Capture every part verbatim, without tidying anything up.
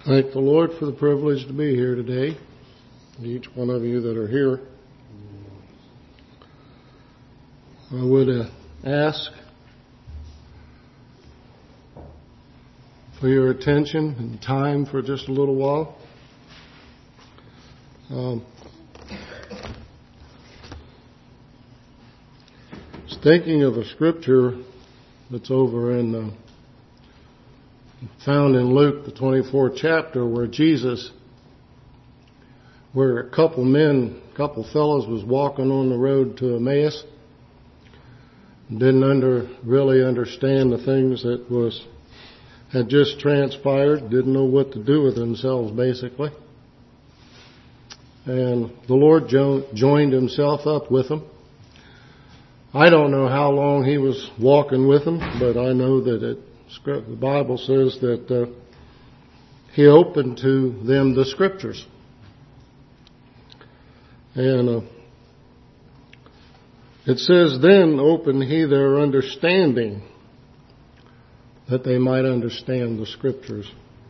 Thank the Lord for the privilege to be here today. Each one of you that are here. I would uh, ask for your attention and time for just a little while. Um, I was thinking of a scripture that's over in uh, found in Luke, the twenty-fourth chapter, where Jesus, where a couple men, a couple fellows was walking on the road to Emmaus, didn't under really understand the things that was had just transpired, didn't know what to do with themselves, basically. And the Lord jo- joined himself up with them. I don't know how long he was walking with them, but I know that it the Bible says that uh, he opened to them the scriptures. And uh, it says, then opened he their understanding, that they might understand the scriptures.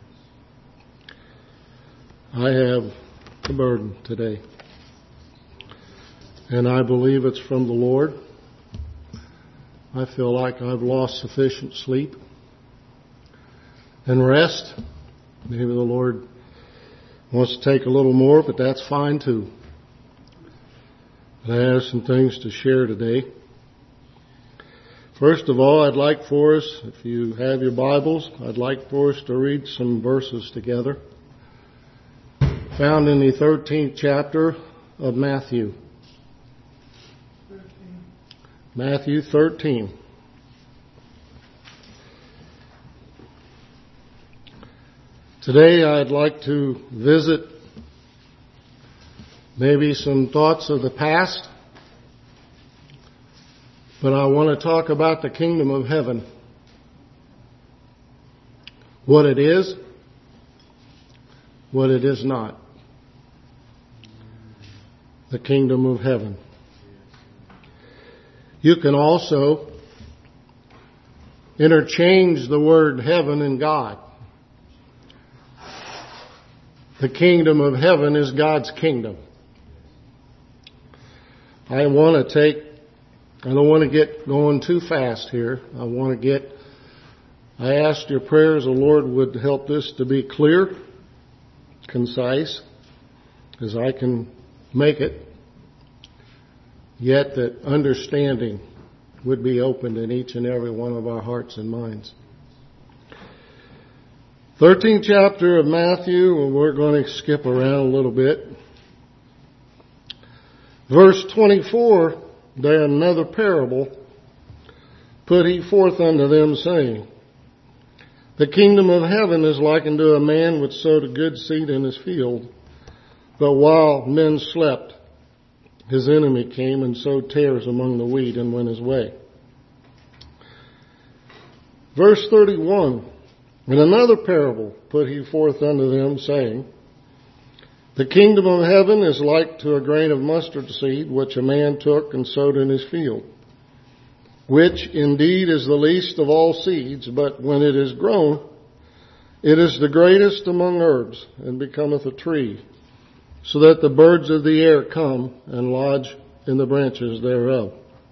I have a burden today, and I believe it's from the Lord. I feel like I've lost sufficient sleep and rest. Maybe the Lord wants to take a little more, but that's fine too. But I have some things to share today. First of all, I'd like for us, if you have your Bibles, I'd like for us to read some verses together. Found in the thirteenth chapter of Matthew. Matthew thirteen. Today I'd like to visit maybe some thoughts of the past, but I want to talk about the kingdom of heaven. What it is, what it is not. The kingdom of heaven. You can also interchange the word heaven and God. The kingdom of heaven is God's kingdom. I want to take, I don't want to get going too fast here. I want to get, I asked your prayers the Lord would help this to be clear, concise, as I can make it, yet that understanding would be opened in each and every one of our hearts and minds. thirteenth chapter of Matthew, and we're going to skip around a little bit. Verse twenty-four, there another parable put he forth unto them, saying, the kingdom of heaven is like unto a man which sowed a good seed in his field. But while men slept, his enemy came and sowed tares among the wheat and went his way. Verse thirty-one, and another parable put he forth unto them, saying, the kingdom of heaven is like to a grain of mustard seed, which a man took and sowed in his field, which indeed is the least of all seeds, but when it is grown, it is the greatest among herbs, and becometh a tree, so that the birds of the air come and lodge in the branches thereof.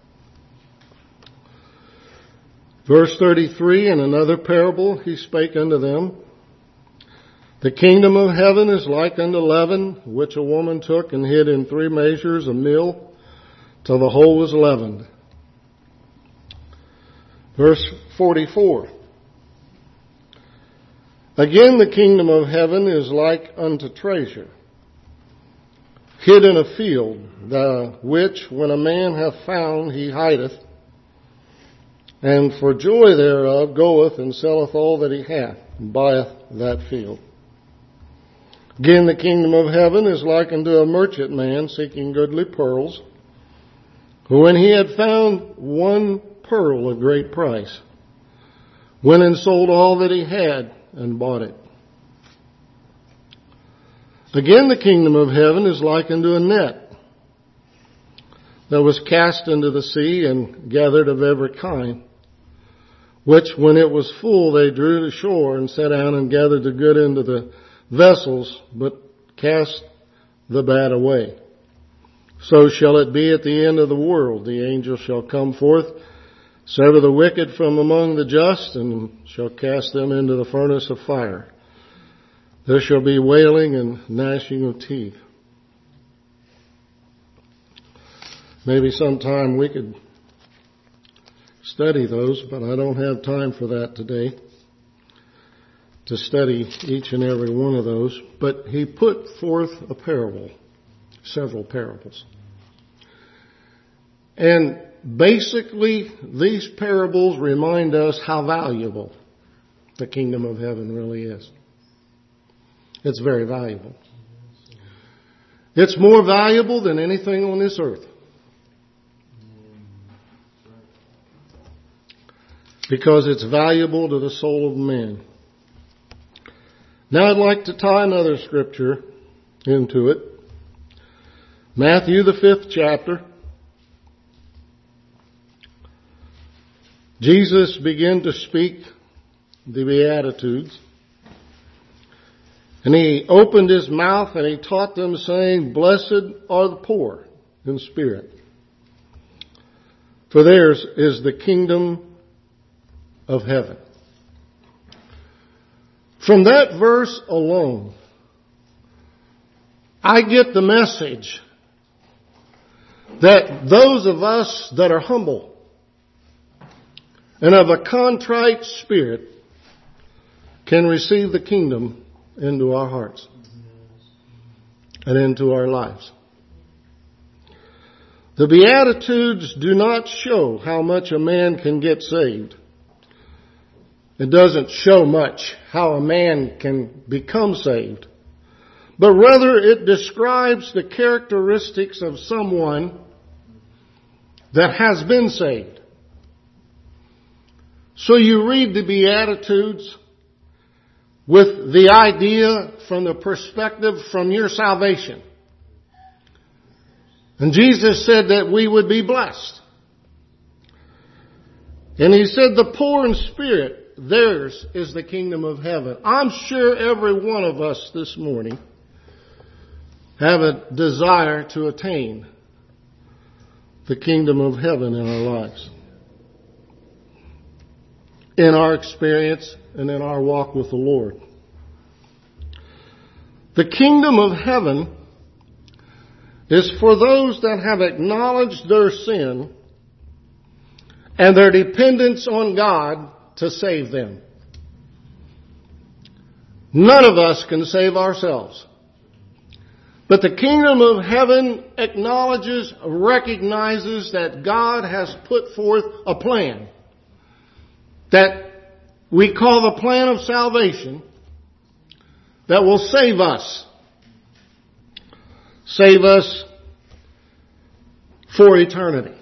Verse thirty-three, and another parable he spake unto them, the kingdom of heaven is like unto leaven, which a woman took and hid in three measures of meal, till the whole was leavened. Verse forty-four, again the kingdom of heaven is like unto treasure, hid in a field, the which when a man hath found, he hideth, and for joy thereof goeth and selleth all that he hath, and buyeth that field. Again, the kingdom of heaven is like unto a merchant man seeking goodly pearls, who when he had found one pearl of great price, went and sold all that he had and bought it. Again, the kingdom of heaven is like unto a net that was cast into the sea and gathered of every kind, which when it was full they drew to shore and sat down and gathered the good into the vessels, but cast the bad away. So shall it be at the end of the world. The angel shall come forth, sever the wicked from among the just, and shall cast them into the furnace of fire. There shall be wailing and gnashing of teeth. Maybe sometime we could study those, but I don't have time for that today, to study each and every one of those. But he put forth a parable, several parables. And basically, these parables remind us how valuable the kingdom of heaven really is. It's very valuable. It's more valuable than anything on this earth. Because it's valuable to the soul of man. Now I'd like to tie another scripture into it. Matthew, the fifth chapter. Jesus began to speak the Beatitudes. And he opened his mouth and he taught them, saying, "Blessed are the poor in spirit, for theirs is the kingdom of heaven." From that verse alone, I get the message that those of us that are humble and of a contrite spirit can receive the kingdom into our hearts and into our lives. The Beatitudes do not show how much a man can get saved. It doesn't show much how a man can become saved, but rather it describes the characteristics of someone that has been saved. So you read the Beatitudes with the idea from the perspective from your salvation. And Jesus said that we would be blessed. And he said the poor in spirit, theirs is the kingdom of heaven. I'm sure every one of us this morning have a desire to attain the kingdom of heaven in our lives, in our experience and in our walk with the Lord. The kingdom of heaven is for those that have acknowledged their sin and their dependence on God to save them. None of us can save ourselves. But the kingdom of heaven acknowledges, recognizes that God has put forth a plan that we call the plan of salvation that will save us. Save us for eternity.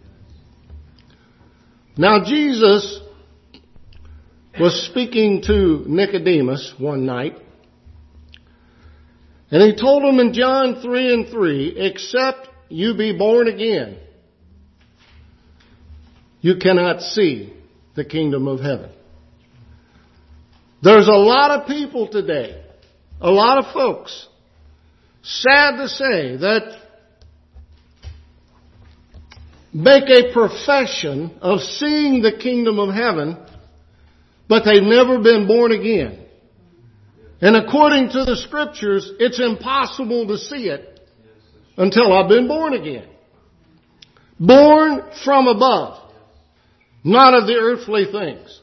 Now Jesus was speaking to Nicodemus one night, and he told him in John three and three, except you be born again, you cannot see the kingdom of heaven. There's a lot of people today, a lot of folks, sad to say, that make a profession of seeing the kingdom of heaven, but they've never been born again. And according to the scriptures, it's impossible to see it until I've been born again. Born from above, not of the earthly things.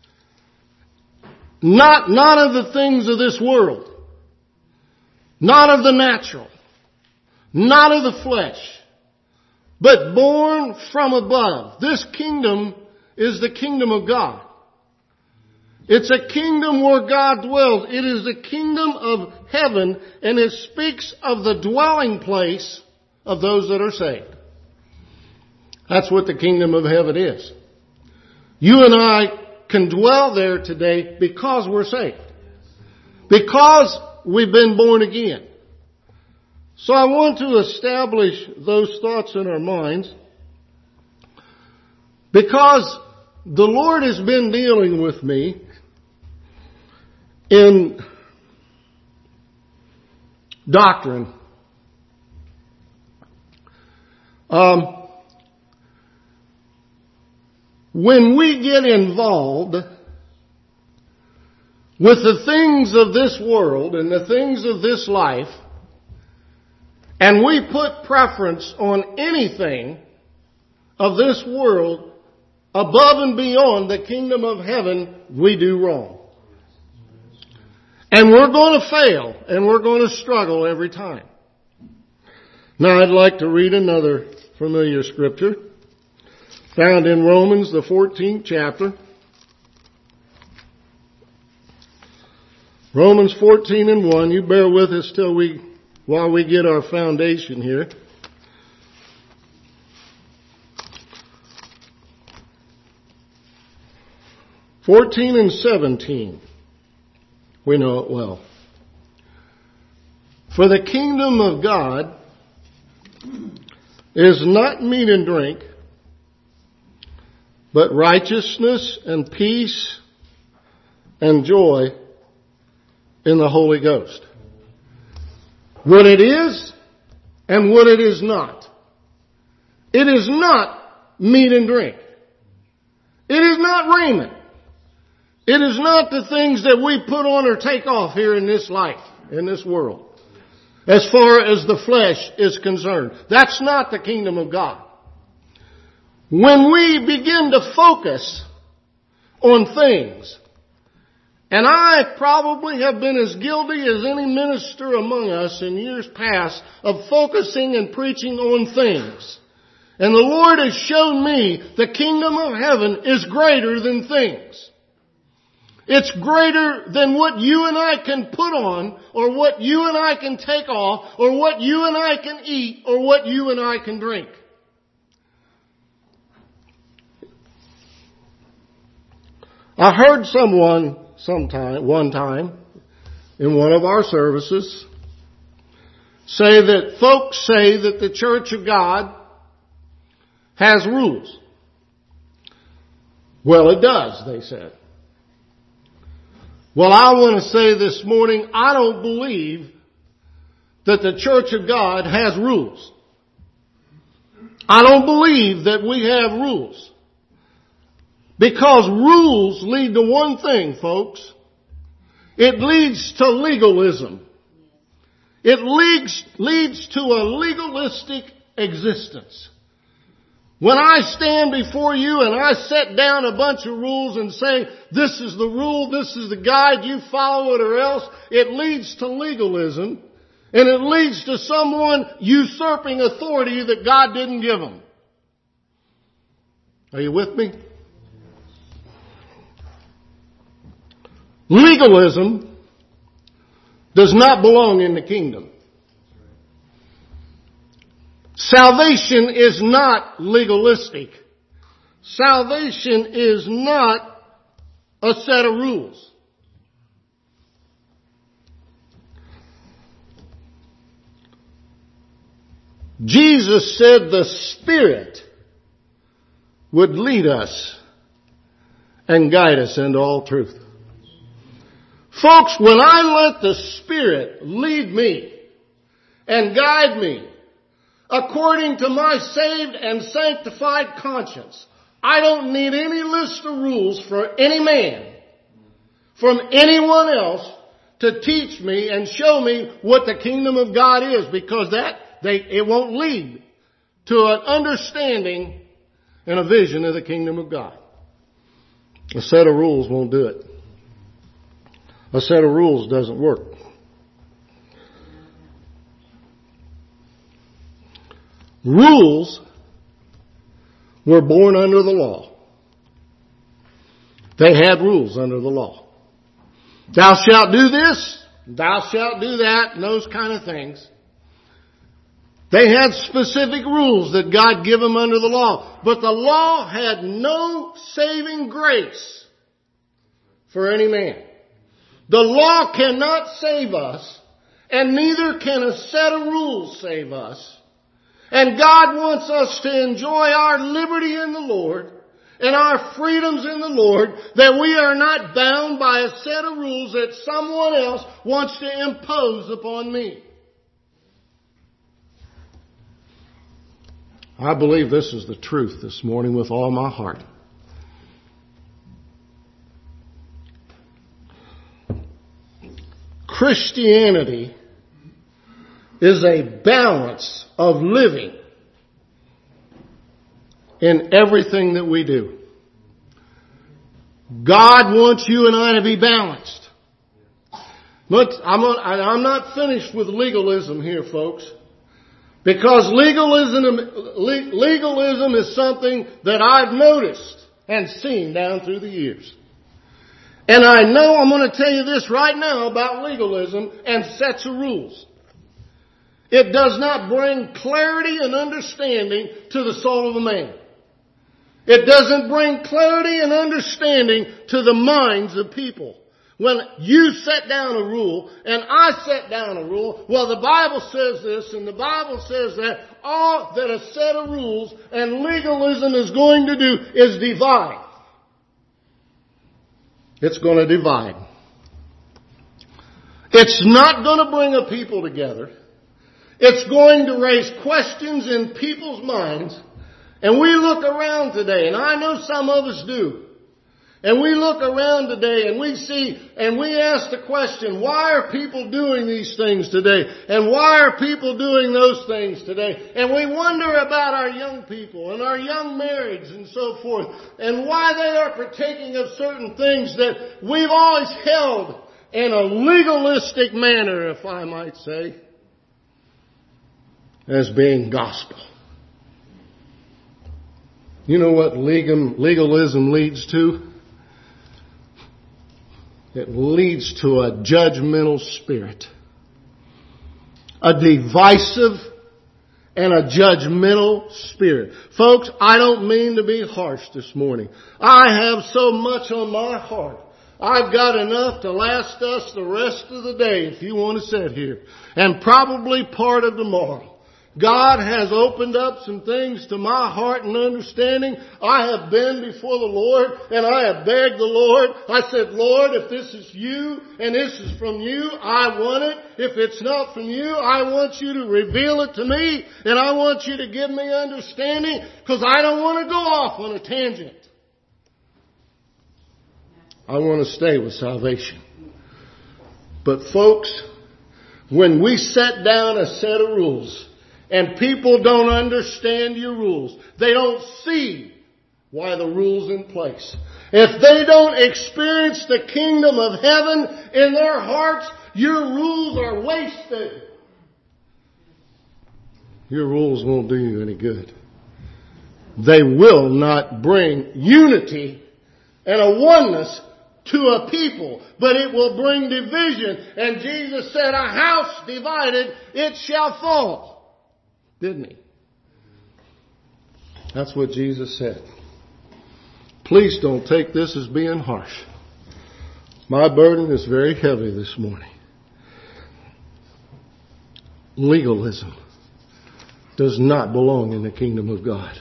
Not, not of the things of this world. Not of the natural. Not of the flesh. But born from above. This kingdom is the kingdom of God. It's a kingdom where God dwells. It is the kingdom of heaven, and it speaks of the dwelling place of those that are saved. That's what the kingdom of heaven is. You and I can dwell there today because we're saved. Because we've been born again. So I want to establish those thoughts in our minds, because the Lord has been dealing with me in doctrine. Um, when we get involved with the things of this world and the things of this life, and we put preference on anything of this world above and beyond the kingdom of heaven, we do wrong. And we're going to fail, and we're going to struggle every time. Now I'd like to read another familiar scripture found in Romans, the fourteenth chapter. Romans fourteen and one. You bear with us till we, while we get our foundation here. fourteen and seventeen. We know it well. For the kingdom of God is not meat and drink, but righteousness and peace and joy in the Holy Ghost. What it is and what it is not. It is not meat and drink. It is not raiment. It is not the things that we put on or take off here in this life, in this world, as far as the flesh is concerned. That's not the kingdom of God. When we begin to focus on things, and I probably have been as guilty as any minister among us in years past of focusing and preaching on things. And the Lord has shown me the kingdom of heaven is greater than things. It's greater than what you and I can put on, or what you and I can take off, or what you and I can eat, or what you and I can drink. I heard someone sometime, one time, in one of our services, say that folks say that the Church of God has rules. Well, it does, they said. Well, I want to say this morning, I don't believe that the Church of God has rules. I don't believe that we have rules. Because rules lead to one thing, folks. It leads to legalism. It leads, leads to a legalistic existence. When I stand before you and I set down a bunch of rules and say, this is the rule, this is the guide, you follow it or else, it leads to legalism, and it leads to someone usurping authority that God didn't give them. Are you with me? Legalism does not belong in the kingdom. Salvation is not legalistic. Salvation is not a set of rules. Jesus said the Spirit would lead us and guide us into all truth. Folks, when I let the Spirit lead me and guide me according to my saved and sanctified conscience, I don't need any list of rules for any man from anyone else to teach me and show me what the kingdom of God is, because that they, it won't lead to an understanding and a vision of the kingdom of God. A set of rules won't do it. A set of rules doesn't work. Rules were born under the law. They had rules under the law. Thou shalt do this, thou shalt do that, and those kind of things. They had specific rules that God gave them under the law. But the law had no saving grace for any man. The law cannot save us, and neither can a set of rules save us. And God wants us to enjoy our liberty in the Lord and our freedoms in the Lord, that we are not bound by a set of rules that someone else wants to impose upon me. I believe this is the truth this morning with all my heart. Christianity is a balance of living in everything that we do. God wants you and I to be balanced. But I'm not, I'm not finished with legalism here, folks. Because legalism, legalism is something that I've noticed and seen down through the years. And I know I'm going to tell you this right now about legalism and sets of rules. It does not bring clarity and understanding to the soul of a man. It doesn't bring clarity and understanding to the minds of people. When you set down a rule and I set down a rule, well, the Bible says this and the Bible says that, all that a set of rules and legalism is going to do is divide. It's going to divide. It's not going to bring a people together. It's going to raise questions in people's minds. And we look around today, and I know some of us do. And we look around today and we see and we ask the question, why are people doing these things today? And why are people doing those things today? And we wonder about our young people and our young marrieds and so forth, and why they are partaking of certain things that we've always held in a legalistic manner, if I might say, as being gospel. You know what legalism leads to? It leads to a judgmental spirit. A divisive and a judgmental spirit. Folks, I don't mean to be harsh this morning. I have so much on my heart. I've got enough to last us the rest of the day if you want to sit here. And probably part of tomorrow. God has opened up some things to my heart and understanding. I have been before the Lord and I have begged the Lord. I said, Lord, if this is you and this is from you, I want it. If it's not from you, I want you to reveal it to me and I want you to give me understanding because I don't want to go off on a tangent. I want to stay with salvation. But folks, when we set down a set of rules, and people don't understand your rules, they don't see why the rule's in place. If they don't experience the kingdom of heaven in their hearts, your rules are wasted. Your rules won't do you any good. They will not bring unity and a oneness to a people, but it will bring division. And Jesus said, a house divided, it shall fall. Didn't he? That's what Jesus said. Please don't take this as being harsh. My burden is very heavy this morning. Legalism does not belong in the kingdom of God.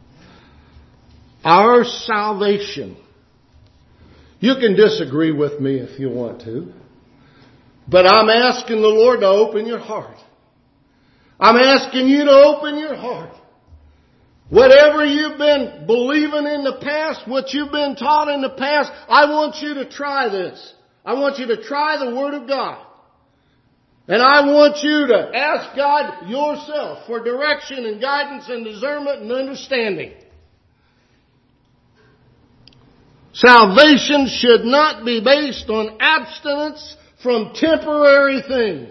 Our salvation, you can disagree with me if you want to, but I'm asking the Lord to open your heart. I'm asking you to open your heart. Whatever you've been believing in the past, what you've been taught in the past, I want you to try this. I want you to try the Word of God. And I want you to ask God yourself for direction and guidance and discernment and understanding. Salvation should not be based on abstinence from temporary things.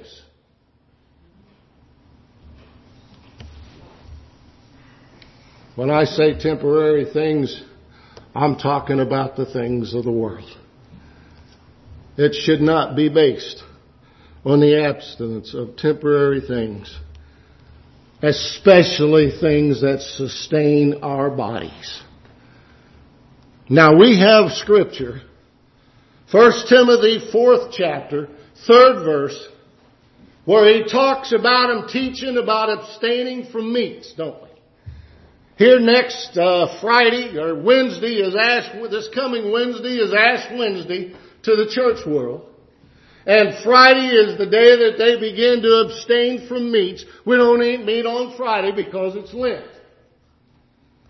When I say temporary things, I'm talking about the things of the world. It should not be based on the abstinence of temporary things, especially things that sustain our bodies. Now we have scripture, First Timothy fourth chapter, third verse, where he talks about him teaching about abstaining from meats, don't we? Here next uh, Friday or Wednesday is Ash. This coming Wednesday is Ash Wednesday to the church world, and Friday is the day that they begin to abstain from meats. We don't eat meat on Friday because it's Lent.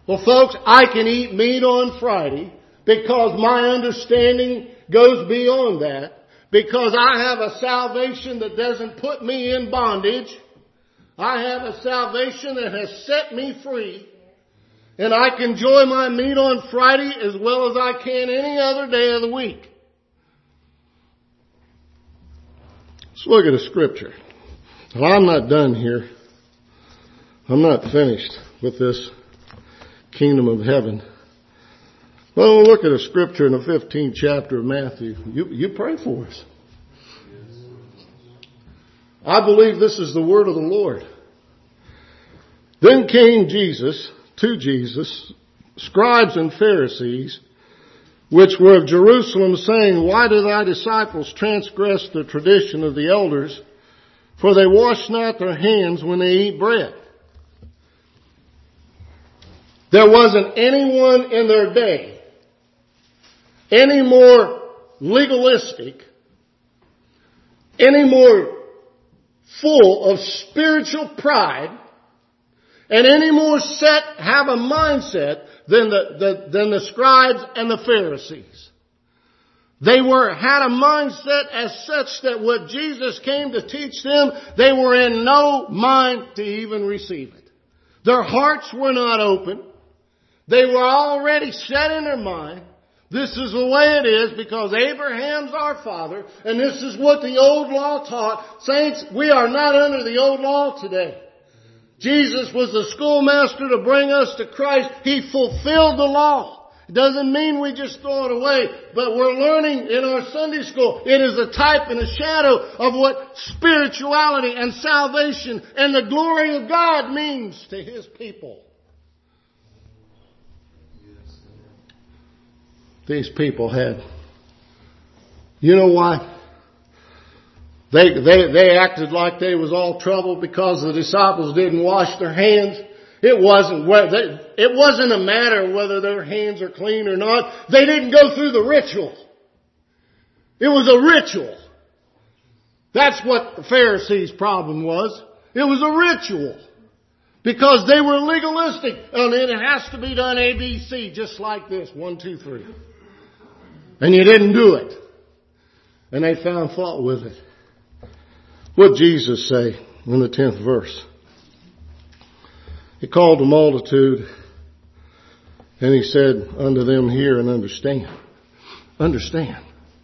Well, folks, I can eat meat on Friday because my understanding goes beyond that. Because I have a salvation that doesn't put me in bondage. I have a salvation that has set me free. And I can enjoy my meat on Friday as well as I can any other day of the week. Let's look at a scripture. Well, I'm not done here. I'm not finished with this kingdom of heaven. Well, we'll look at a scripture in the fifteenth chapter of Matthew. You, you pray for us. I believe this is the word of the Lord. Then came Jesus, to Jesus, scribes and Pharisees, which were of Jerusalem, saying, Why do thy disciples transgress the tradition of the elders? For they wash not their hands when they eat bread. There wasn't anyone in their day any more legalistic, any more full of spiritual pride, and any more set, have a mindset than the, the, than the scribes and the Pharisees. They were, had a mindset as such that what Jesus came to teach them, they were in no mind to even receive it. Their hearts were not open. They were already set in their mind. This is the way it is because Abraham's our father, and this is what the old law taught. Saints, we are not under the old law today. Jesus was the schoolmaster to bring us to Christ. He fulfilled the law. It doesn't mean we just throw it away, but we're learning in our Sunday school. It is a type and a shadow of what spirituality and salvation and the glory of God means to His people. These people had. You know why? They, they, they acted like they was all trouble because the disciples didn't wash their hands. It wasn't, it wasn't a matter whether their hands are clean or not. They didn't go through the ritual. It was a ritual. That's what the Pharisees' problem was. It was a ritual. Because they were legalistic. And it has to be done A B C, just like this. One, two, three. And you didn't do it. And they found fault with it. What did Jesus say in the tenth verse? He called the multitude and He said unto them, Hear and understand. Understand.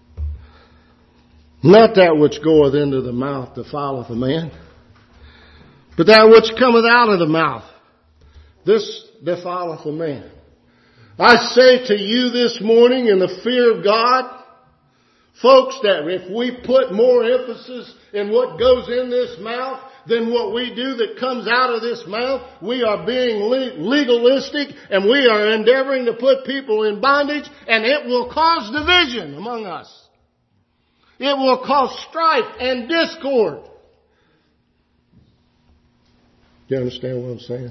Not that which goeth into the mouth defileth a man, but that which cometh out of the mouth, this defileth a man. I say to you this morning in the fear of God, folks, that if we put more emphasis in what goes in this mouth than what we do that comes out of this mouth, we are being legalistic and we are endeavoring to put people in bondage, and it will cause division among us. It will cause strife and discord. Do you understand what I'm saying?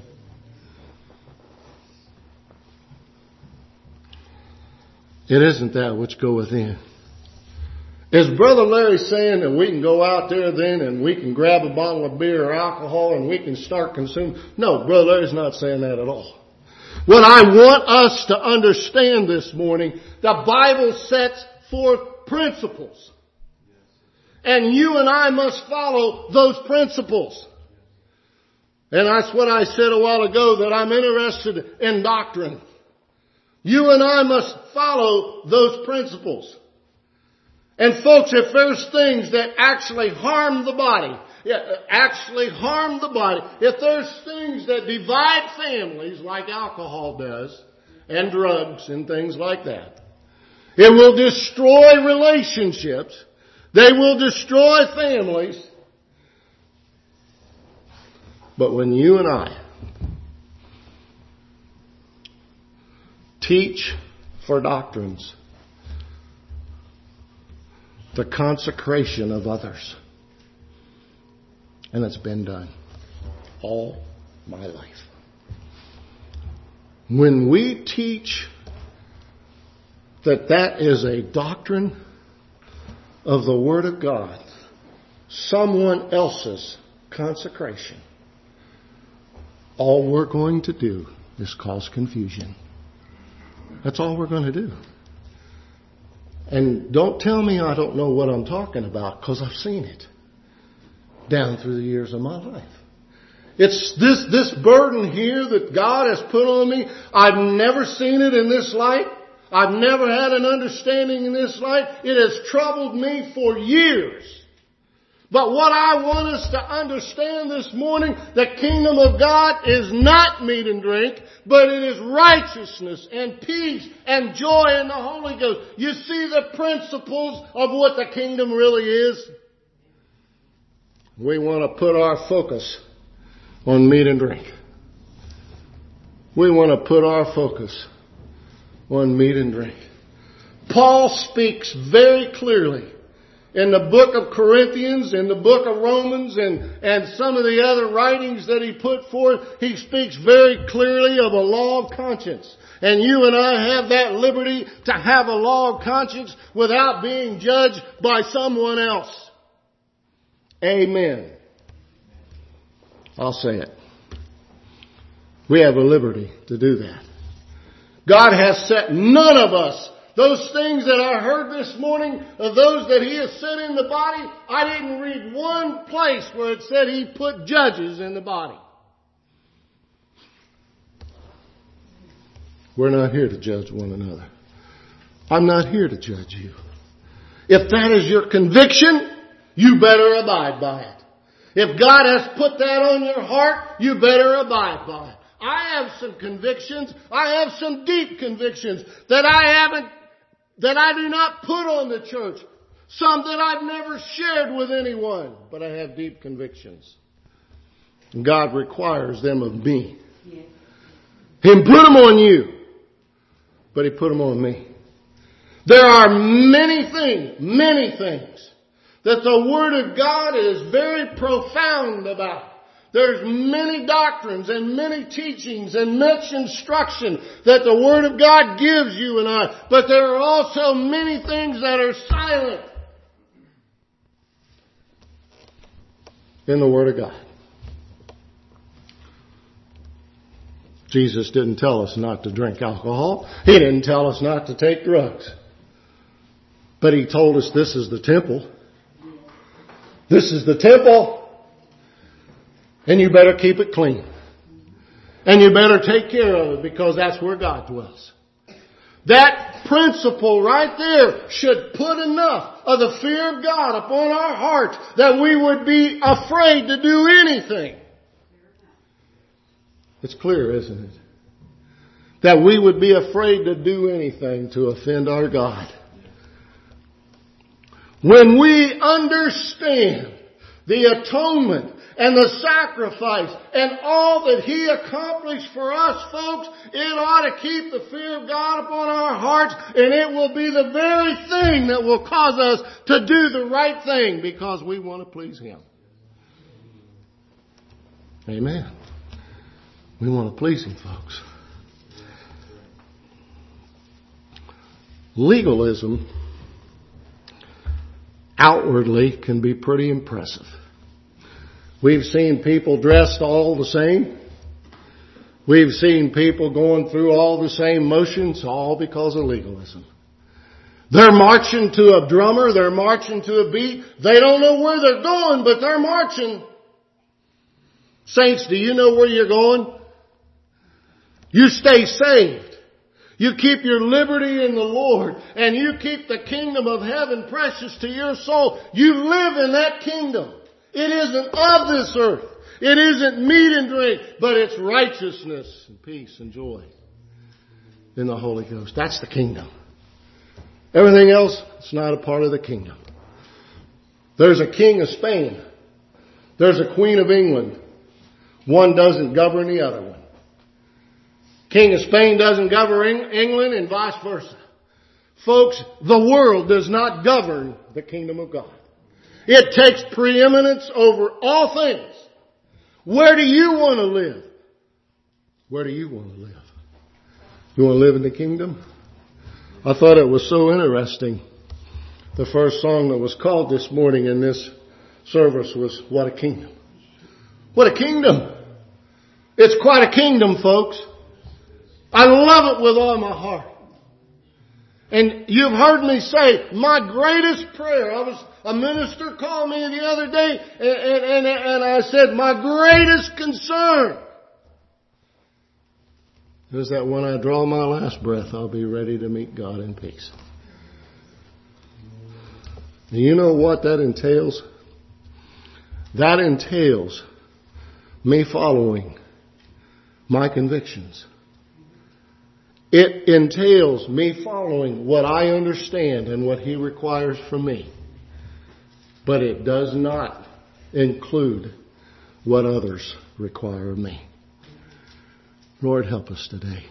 It isn't that which goeth in. Is Brother Larry saying that we can go out there then and we can grab a bottle of beer or alcohol and we can start consuming? No, Brother Larry's not saying that at all. What I want us to understand this morning, the Bible sets forth principles. And you and I must follow those principles. And that's what I said a while ago, that I'm interested in doctrine. You and I must follow those principles. And folks, if there's things that actually harm the body, actually harm the body, if there's things that divide families like alcohol does, and drugs and things like that, it will destroy relationships. They will destroy families. But when you and I teach for doctrines the consecration of others, and it's been done all my life. When we teach that that is a doctrine of the Word of God, someone else's consecration, all we're going to do is cause confusion. That's all we're going to do. And don't tell me I don't know what I'm talking about, because I've seen it down through the years of my life. It's this, this burden here that God has put on me. I've never seen it in this light. I've never had an understanding in this light. It has troubled me for years. But what I want us to understand this morning, the kingdom of God is not meat and drink, but it is righteousness and peace and joy in the Holy Ghost. You see the principles of what the kingdom really is? We want to put our focus on meat and drink. We want to put our focus on meat and drink. Paul speaks very clearly in the book of Corinthians, in the book of Romans, and, and some of the other writings that he put forth. He speaks very clearly of a law of conscience. And you and I have that liberty to have a law of conscience without being judged by someone else. Amen. I'll say it. We have a liberty to do that. God has set none of us, those things that I heard this morning, of those that He has set in the body, I didn't read one place where it said He put judges in the body. We're not here to judge one another. I'm not here to judge you. If that is your conviction, you better abide by it. If God has put that on your heart, you better abide by it. I have some convictions. I have some deep convictions that I haven't, that I do not put on the church. Some that I've never shared with anyone. But I have deep convictions. And God requires them of me. He didn't put them on you, but He put them on me. There are many things, many things that the Word of God is very profound about. There's many doctrines and many teachings and much instruction that the Word of God gives you and I. But there are also many things that are silent in the Word of God. Jesus didn't tell us not to drink alcohol. He didn't tell us not to take drugs. But He told us this is the temple. This is the temple. And you better keep it clean. And you better take care of it, because that's where God dwells. That principle right there should put enough of the fear of God upon our hearts that we would be afraid to do anything. It's clear, isn't it? That we would be afraid to do anything to offend our God. When we understand the atonement and the sacrifice and all that He accomplished for us, folks, it ought to keep the fear of God upon our hearts, and it will be the very thing that will cause us to do the right thing because we want to please Him. Amen. We want to please Him, folks. Legalism outwardly can be pretty impressive. We've seen people dressed all the same. We've seen people going through all the same motions, all because of legalism. They're marching to a drummer. They're marching to a beat. They don't know where they're going, but they're marching. Saints, do you know where you're going? You stay saved. You keep your liberty in the Lord, and you keep the kingdom of heaven precious to your soul. You live in that kingdom. It isn't of this earth. It isn't meat and drink, but it's righteousness and peace and joy in the Holy Ghost. That's the kingdom. Everything else, it's not a part of the kingdom. There's a king of Spain. There's a queen of England. One doesn't govern the other one. King of Spain doesn't govern England and vice versa. Folks, the world does not govern the kingdom of God. It takes preeminence over all things. Where do you want to live? Where do you want to live? You want to live in the kingdom? I thought it was so interesting. The first song that was called this morning in this service was What a Kingdom. What a kingdom. It's quite a kingdom, folks. I love it with all my heart. And you've heard me say, my greatest prayer, I was, a minister called me the other day, and, and, and, and I said, my greatest concern is that when I draw my last breath, I'll be ready to meet God in peace. And you know what that entails? That entails me following my convictions. It entails me following what I understand and what He requires from me. But it does not include what others require of me. Lord, help us today.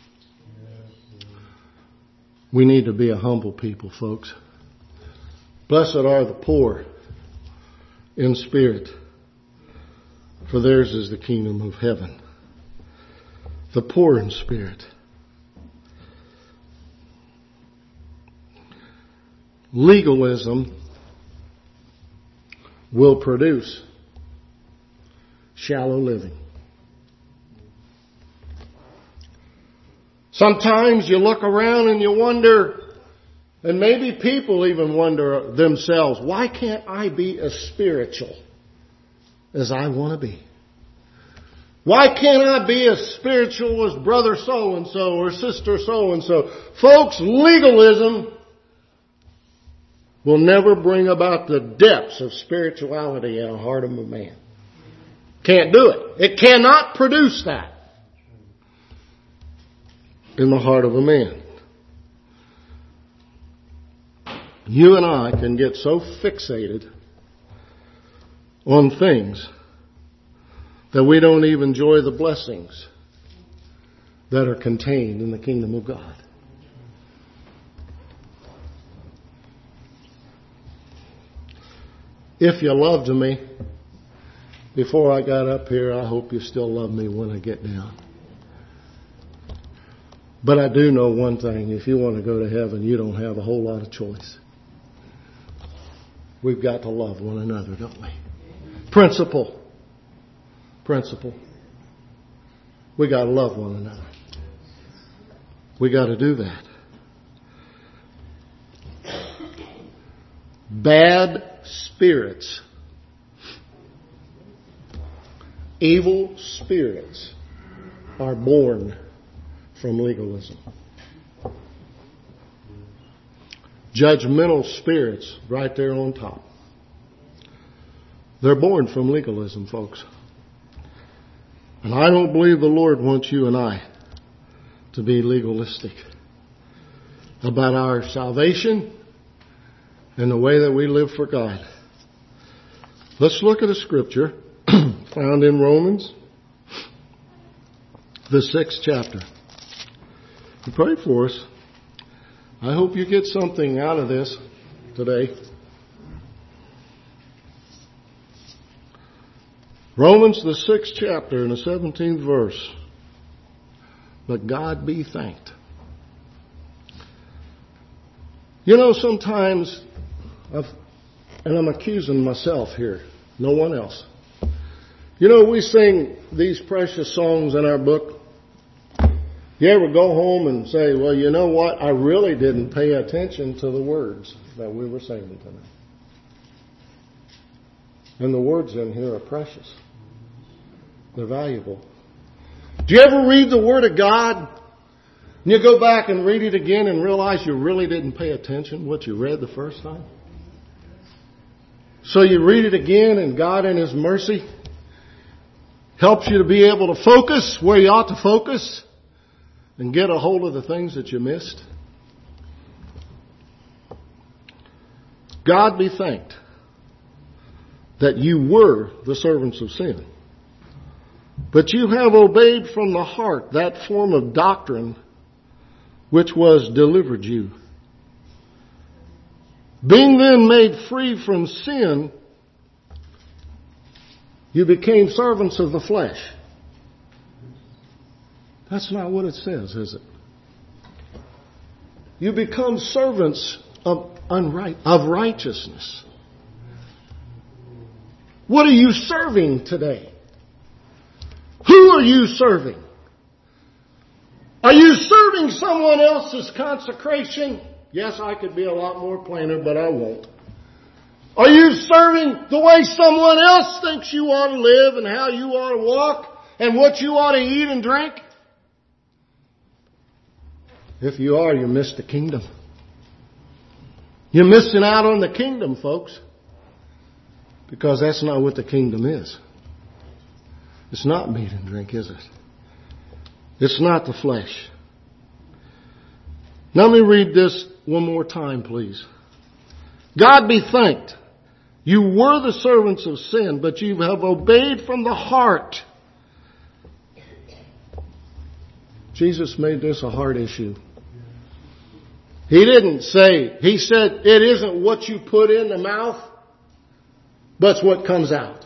We need to be a humble people, folks. Blessed are the poor in spirit, for theirs is the kingdom of heaven. The poor in spirit. Legalism will produce shallow living. Sometimes you look around and you wonder, and maybe people even wonder themselves, why can't I be as spiritual as I want to be? Why can't I be as spiritual as brother so-and-so or sister so-and-so? Folks, legalism will never bring about the depths of spirituality in the heart of a man. Can't do it. It cannot produce that in the heart of a man. You and I can get so fixated on things that we don't even enjoy the blessings that are contained in the kingdom of God. If you loved me before I got up here, I hope you still love me when I get down. But I do know one thing. If you want to go to heaven, you don't have a whole lot of choice. We've got to love one another, don't we? Principle. Principle. We got to love one another. We got to do that. Bad spirits, evil spirits are born from legalism. Judgmental spirits right there on top. They're born from legalism, folks. And I don't believe the Lord wants you and I to be legalistic about our salvation and the way that we live for God. Let's look at a scripture found in Romans, the sixth chapter. And pray for us. I hope you get something out of this today. Romans, the sixth chapter and the seventeenth verse. But God be thanked. You know, sometimes, I've, and I'm accusing myself here, no one else. You know, we sing these precious songs in our book. You ever go home and say, well, you know what? I really didn't pay attention to the words that we were singing tonight. And the words in here are precious. They're valuable. Do you ever read the Word of God and you go back and read it again and realize you really didn't pay attention to what you read the first time? So you read it again, and God in His mercy helps you to be able to focus where you ought to focus and get a hold of the things that you missed. God be thanked that you were the servants of sin. But you have obeyed from the heart that form of doctrine which was delivered you. Being then made free from sin, you became servants of the flesh. That's not what it says, is it? You become servants of unright, of righteousness. What are you serving today? Who are you serving? Are you serving someone else's consecration? Yes, I could be a lot more plainer, but I won't. Are you serving the way someone else thinks you ought to live and how you ought to walk and what you ought to eat and drink? If you are, you missed the kingdom. You're missing out on the kingdom, folks. Because that's not what the kingdom is. It's not meat and drink, is it? It's not the flesh. Let me read this one more time, please. God be thanked. You were the servants of sin, but you have obeyed from the heart. Jesus made this a heart issue. He didn't say, He said, it isn't what you put in the mouth, but it's what comes out.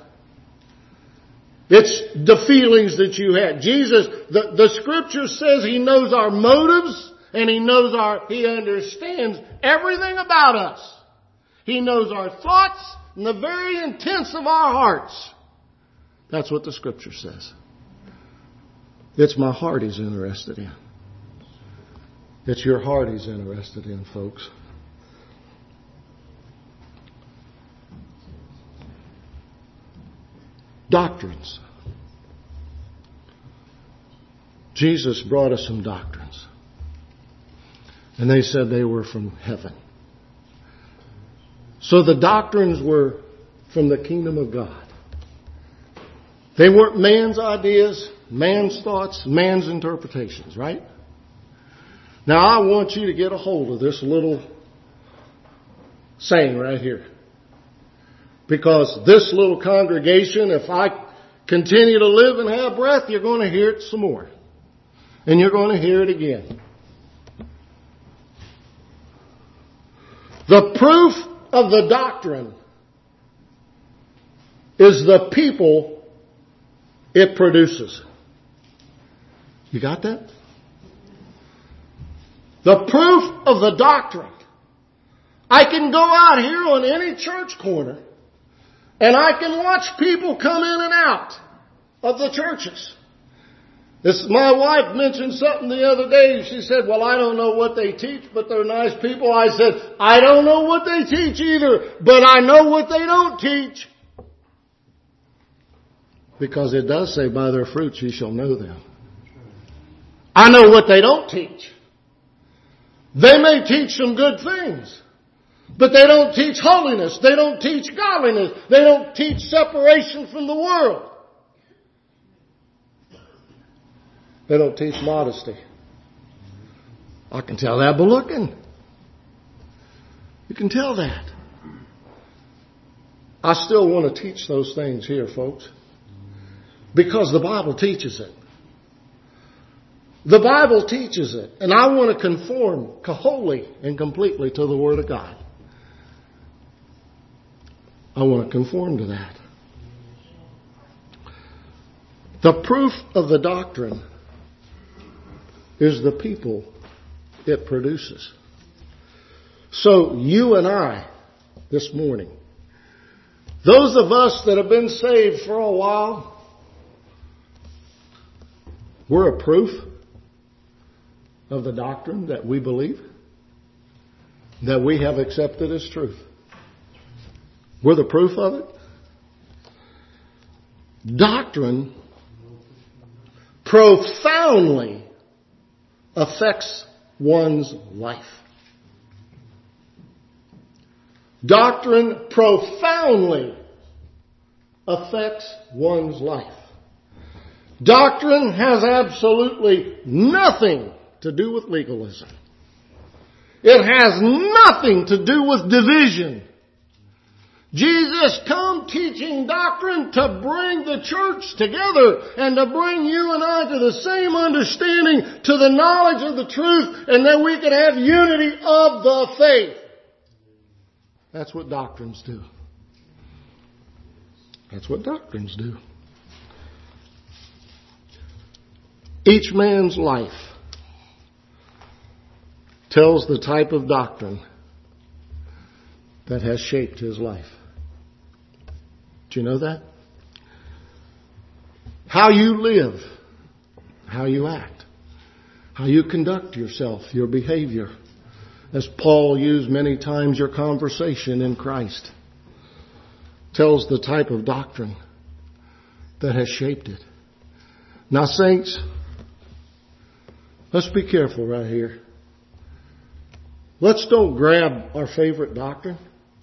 It's the feelings that you had. Jesus, the, the scripture says He knows our motives and He knows our, He understands everything about us. He knows our thoughts and the very intents of our hearts. That's what the scripture says. It's my heart He's interested in. It's your heart He's interested in, folks. Doctrines. Jesus brought us some doctrines. And they said they were from heaven. So the doctrines were from the kingdom of God. They weren't man's ideas, man's thoughts, man's interpretations, right? Now I want you to get a hold of this little saying right here. Because this little congregation, if I continue to live and have breath, you're going to hear it some more. And you're going to hear it again. The proof of the doctrine is the people it produces. You got that? The proof of the doctrine. I can go out here on any church corner and I can watch people come in and out of the churches. This, my wife mentioned something the other day. She said, well, I don't know what they teach, but they're nice people. I said, I don't know what they teach either, but I know what they don't teach. Because it does say, by their fruits ye shall know them. I know what they don't teach. They may teach some good things, but they don't teach holiness. They don't teach godliness. They don't teach separation from the world. They don't teach modesty. I can tell that by looking. You can tell that. I still want to teach those things here, folks. Because the Bible teaches it. The Bible teaches it. And I want to conform wholly and completely to the Word of God. I want to conform to that. The proof of the doctrine is the people it produces. So you and I, this morning, those of us that have been saved for a while, we're a proof of the doctrine that we believe, that we have accepted as truth. We're the proof of it. Doctrine profoundly affects one's life. Doctrine profoundly affects one's life. Doctrine has absolutely nothing to do with legalism. It has nothing to do with division. Jesus come teaching doctrine to bring the church together and to bring you and I to the same understanding, to the knowledge of the truth, and that we can have unity of the faith. That's what doctrines do. That's what doctrines do. Each man's life tells the type of doctrine that has shaped his life. Do you know that? How you live, how you act, how you conduct yourself, your behavior. As Paul used many times, your conversation in Christ tells the type of doctrine that has shaped it. Now, saints, let's be careful right here. Let's don't grab our favorite doctrine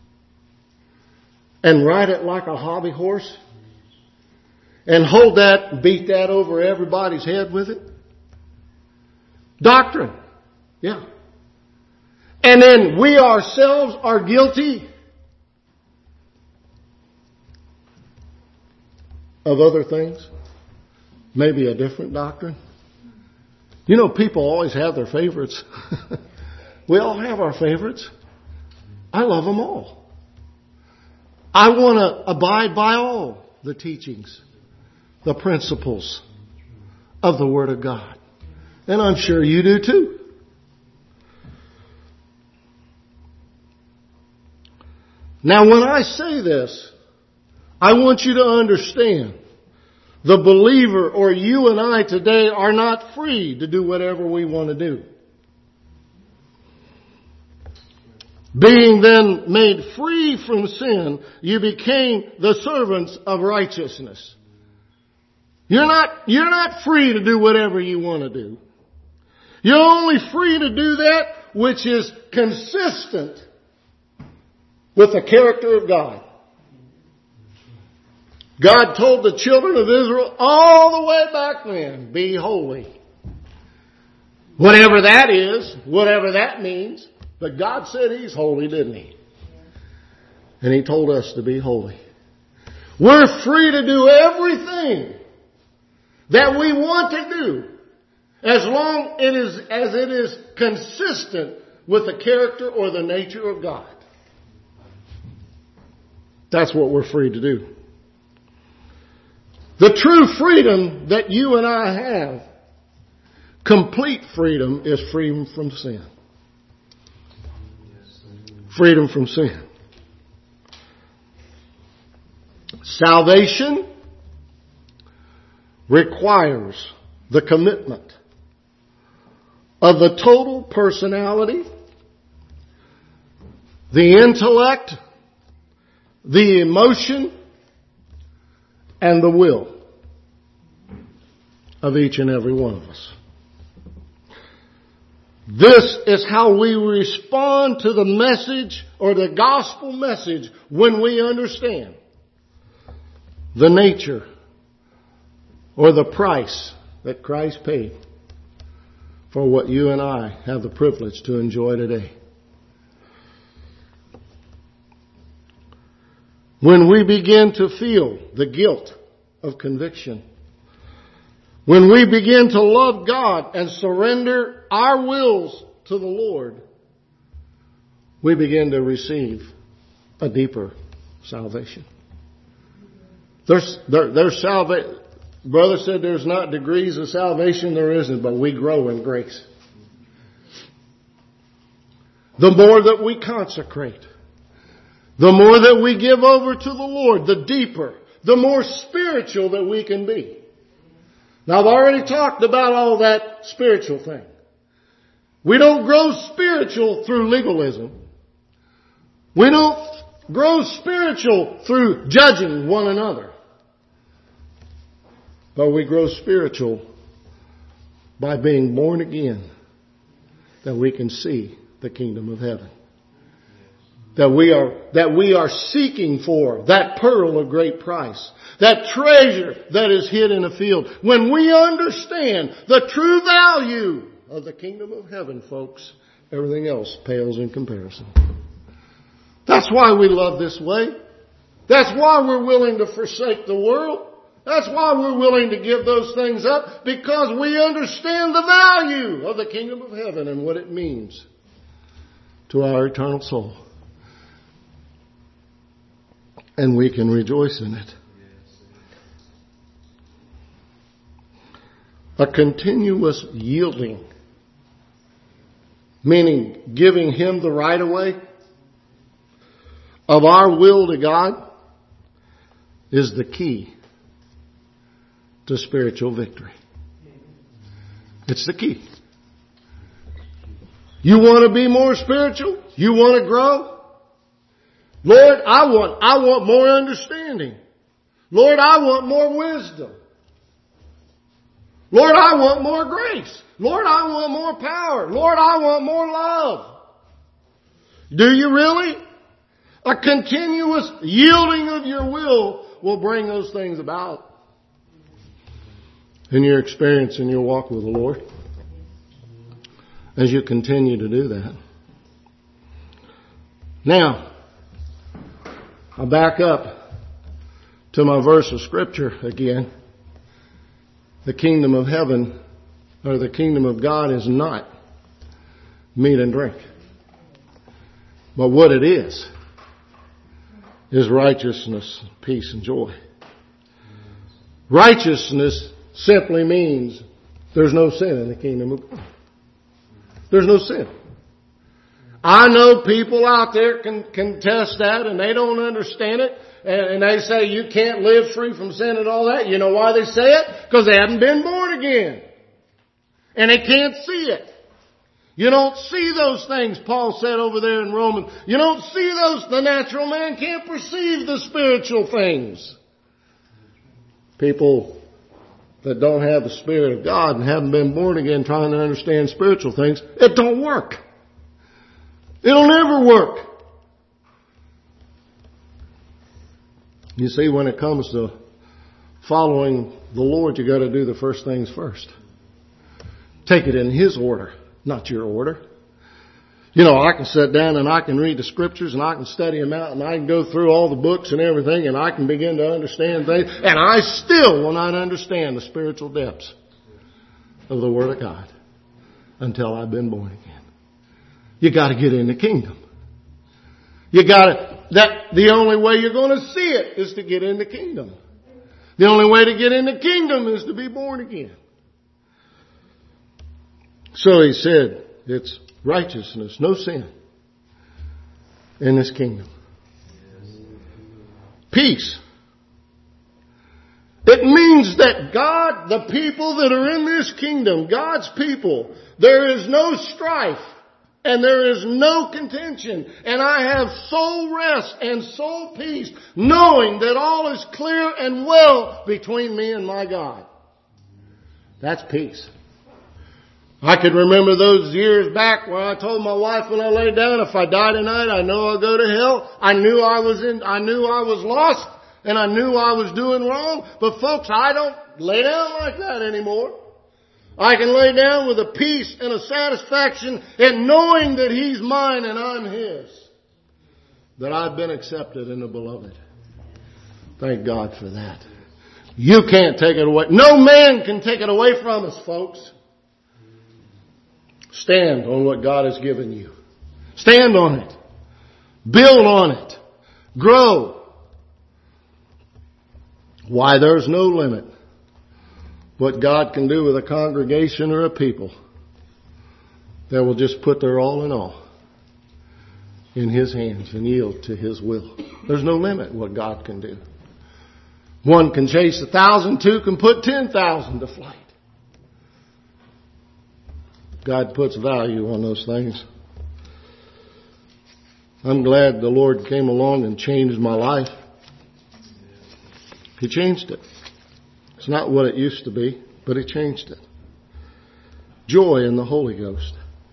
and ride it like a hobby horse and hold that, beat that over everybody's head with it. Doctrine. Yeah. And then we ourselves are guilty of other things. Maybe a different doctrine. You know, people always have their favorites. We all have our favorites. I love them all. I want to abide by all the teachings, the principles of the Word of God. And I'm sure you do too. Now, when I say this, I want you to understand the believer or you and I today are not free to do whatever we want to do. Being then made free from sin, you became the servants of righteousness. You're not, you're not free to do whatever you want to do. You're only free to do that which is consistent with the character of God. God told the children of Israel all the way back then, be holy. Whatever that is, whatever that means. But God said He's holy, didn't He? And He told us to be holy. We're free to do everything that we want to do as long it is, as it is consistent with the character or the nature of God. That's what we're free to do. The true freedom that you and I have, complete freedom, is freedom from sin. Freedom from sin. Salvation requires the commitment of the total personality, the intellect, the emotion, and the will of each and every one of us. This is how we respond to the message or the gospel message when we understand the nature or the price that Christ paid for what you and I have the privilege to enjoy today. When we begin to feel the guilt of conviction, when we begin to love God and surrender our wills to the Lord, we begin to receive a deeper salvation. There's, there, there's salvation. Brother said there's not degrees of salvation. There isn't, but we grow in grace. The more that we consecrate, the more that we give over to the Lord, the deeper, the more spiritual that we can be. Now, I've already talked about all that spiritual thing. We don't grow spiritual through legalism. We don't grow spiritual through judging one another. But we grow spiritual by being born again, that we can see the kingdom of heaven. That we are, that we are seeking for that pearl of great price. That treasure that is hid in a field. When we understand the true value of the kingdom of heaven, folks, everything else pales in comparison. That's why we love this way. That's why we're willing to forsake the world. That's why we're willing to give those things up, because we understand the value of the kingdom of heaven and what it means to our eternal soul. And we can rejoice in it. A continuous yielding, meaning giving Him the right of way of our will to God, is the key to spiritual victory. It's the key. You want to be more spiritual? You want to grow? Lord, I want, I want more understanding. Lord, I want more wisdom. Lord, I want more grace. Lord, I want more power. Lord, I want more love. Do you really? A continuous yielding of your will will bring those things about in your experience in your walk with the Lord as you continue to do that. Now, I'll back up to my verse of Scripture again. The kingdom of heaven, or the kingdom of God, is not meat and drink. But what it is, is righteousness, peace, and joy. Righteousness simply means there's no sin in the kingdom of God. There's no sin. I know people out there can contest that and they don't understand it. And, and they say you can't live free from sin and all that. You know why they say it? Because they haven't been born again. And they can't see it. You don't see those things, Paul said over there in Romans. You don't see those. The natural man can't perceive the spiritual things. People that don't have the Spirit of God and haven't been born again trying to understand spiritual things, it don't work. It'll never work. You see, when it comes to following the Lord, you got to do the first things first. Take it in His order, not your order. You know, I can sit down and I can read the Scriptures and I can study them out and I can go through all the books and everything and I can begin to understand things, and I still will not understand the spiritual depths of the Word of God until I've been born again. You got to get in the kingdom. You got to, that, the only way you're going to see it is to get in the kingdom. The only way to get in the kingdom is to be born again. So he said, it's righteousness, no sin in this kingdom. Peace. It means that God, the people that are in this kingdom, God's people, there is no strife and there is no contention. And I have soul rest and soul peace, knowing that all is clear and well between me and my God. That's peace. I could remember those years back where I told my wife when I lay down, if I die tonight, I know I'll go to hell. I knew I was in, I knew I was lost and I knew I was doing wrong. But folks, I don't lay down like that anymore. I can lay down with a peace and a satisfaction in knowing that He's mine and I'm His. That I've been accepted in the beloved. Thank God for that. You can't take it away. No man can take it away from us, folks. Stand on what God has given you. Stand on it. Build on it. Grow. Why, there's no limit what God can do with a congregation or a people that will just put their all in all in His hands and yield to His will. There's no limit what God can do. One can chase a thousand, two can put ten thousand to flight. God puts value on those things. I'm glad the Lord came along and changed my life. He changed it. It's not what it used to be, but He changed it. Joy in the Holy Ghost.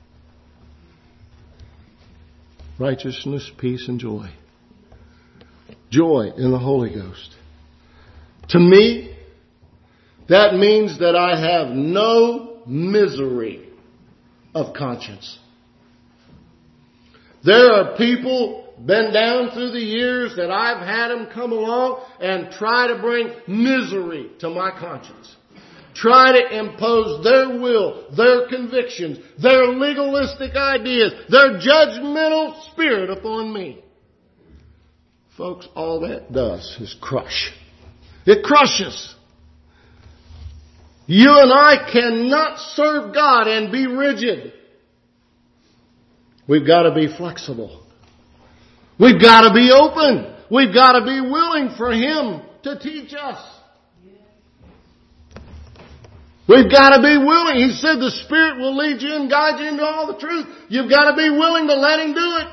Righteousness, peace, and joy. Joy in the Holy Ghost. To me, that means that I have no misery of conscience. There are people been down through the years that I've had them come along and try to bring misery to my conscience. Try to impose their will, their convictions, their legalistic ideas, their judgmental spirit upon me. Folks, all that does is crush. It crushes. You and I cannot serve God and be rigid. We've got to be flexible. We've got to be open. We've got to be willing for Him to teach us. We've got to be willing. He said the Spirit will lead you and guide you into all the truth. You've got to be willing to let Him do it.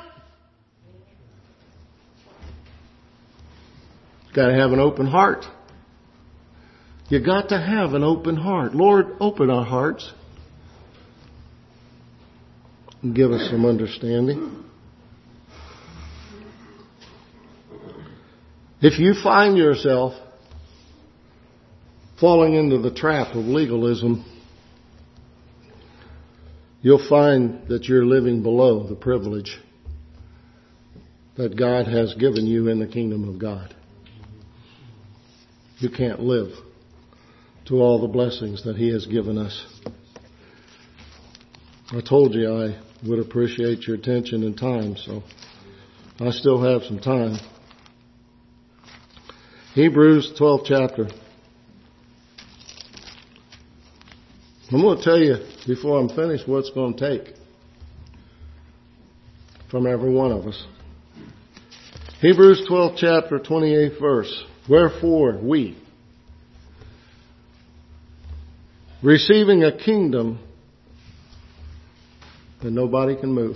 You've got to have an open heart. You've got to have an open heart. Lord, open our hearts and give us some understanding. If you find yourself falling into the trap of legalism, you'll find that you're living below the privilege that God has given you in the kingdom of God. You can't live to all the blessings that He has given us. I told you I would appreciate your attention and time, so I still have some time. Hebrews twelfth chapter. I'm going to tell you before I'm finished what it's going to take from every one of us. Hebrews twelfth chapter, twenty-eighth verse. Wherefore we, receiving a kingdom that nobody can move,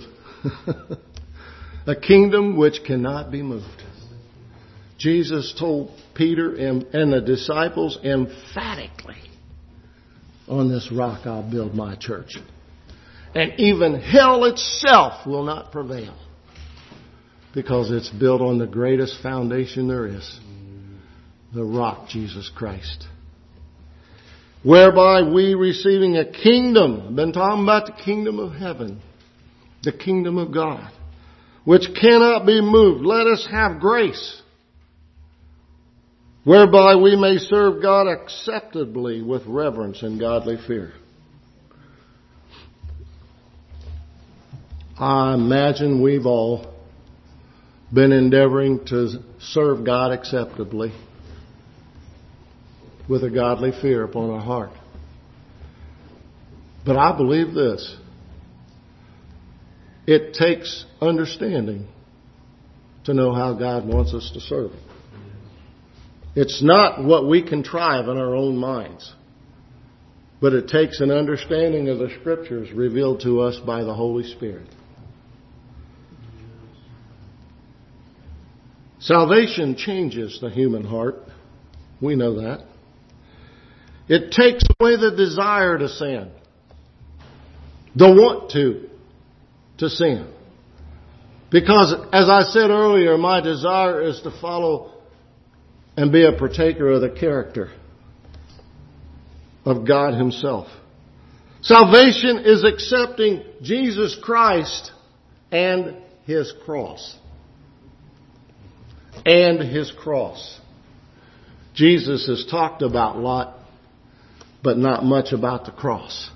a kingdom which cannot be moved. Jesus told Peter and, and the disciples emphatically, on this rock I'll build my church. And even hell itself will not prevail, because it's built on the greatest foundation there is, the rock, Jesus Christ. Whereby we, receiving a kingdom, I've been talking about the kingdom of heaven, the kingdom of God, which cannot be moved. Let us have grace, whereby we may serve God acceptably with reverence and godly fear. I imagine we've all been endeavoring to serve God acceptably with a godly fear upon our heart. But I believe this. It takes understanding to know how God wants us to serve Him. It's not what we contrive in our own minds, but it takes an understanding of the Scriptures revealed to us by the Holy Spirit. Salvation changes the human heart. We know that. It takes away the desire to sin, the want to, to sin. Because, as I said earlier, my desire is to follow and be a partaker of the character of God Himself. Salvation is accepting Jesus Christ and His cross. And His cross. Jesus has talked about a lot, but not much about the cross.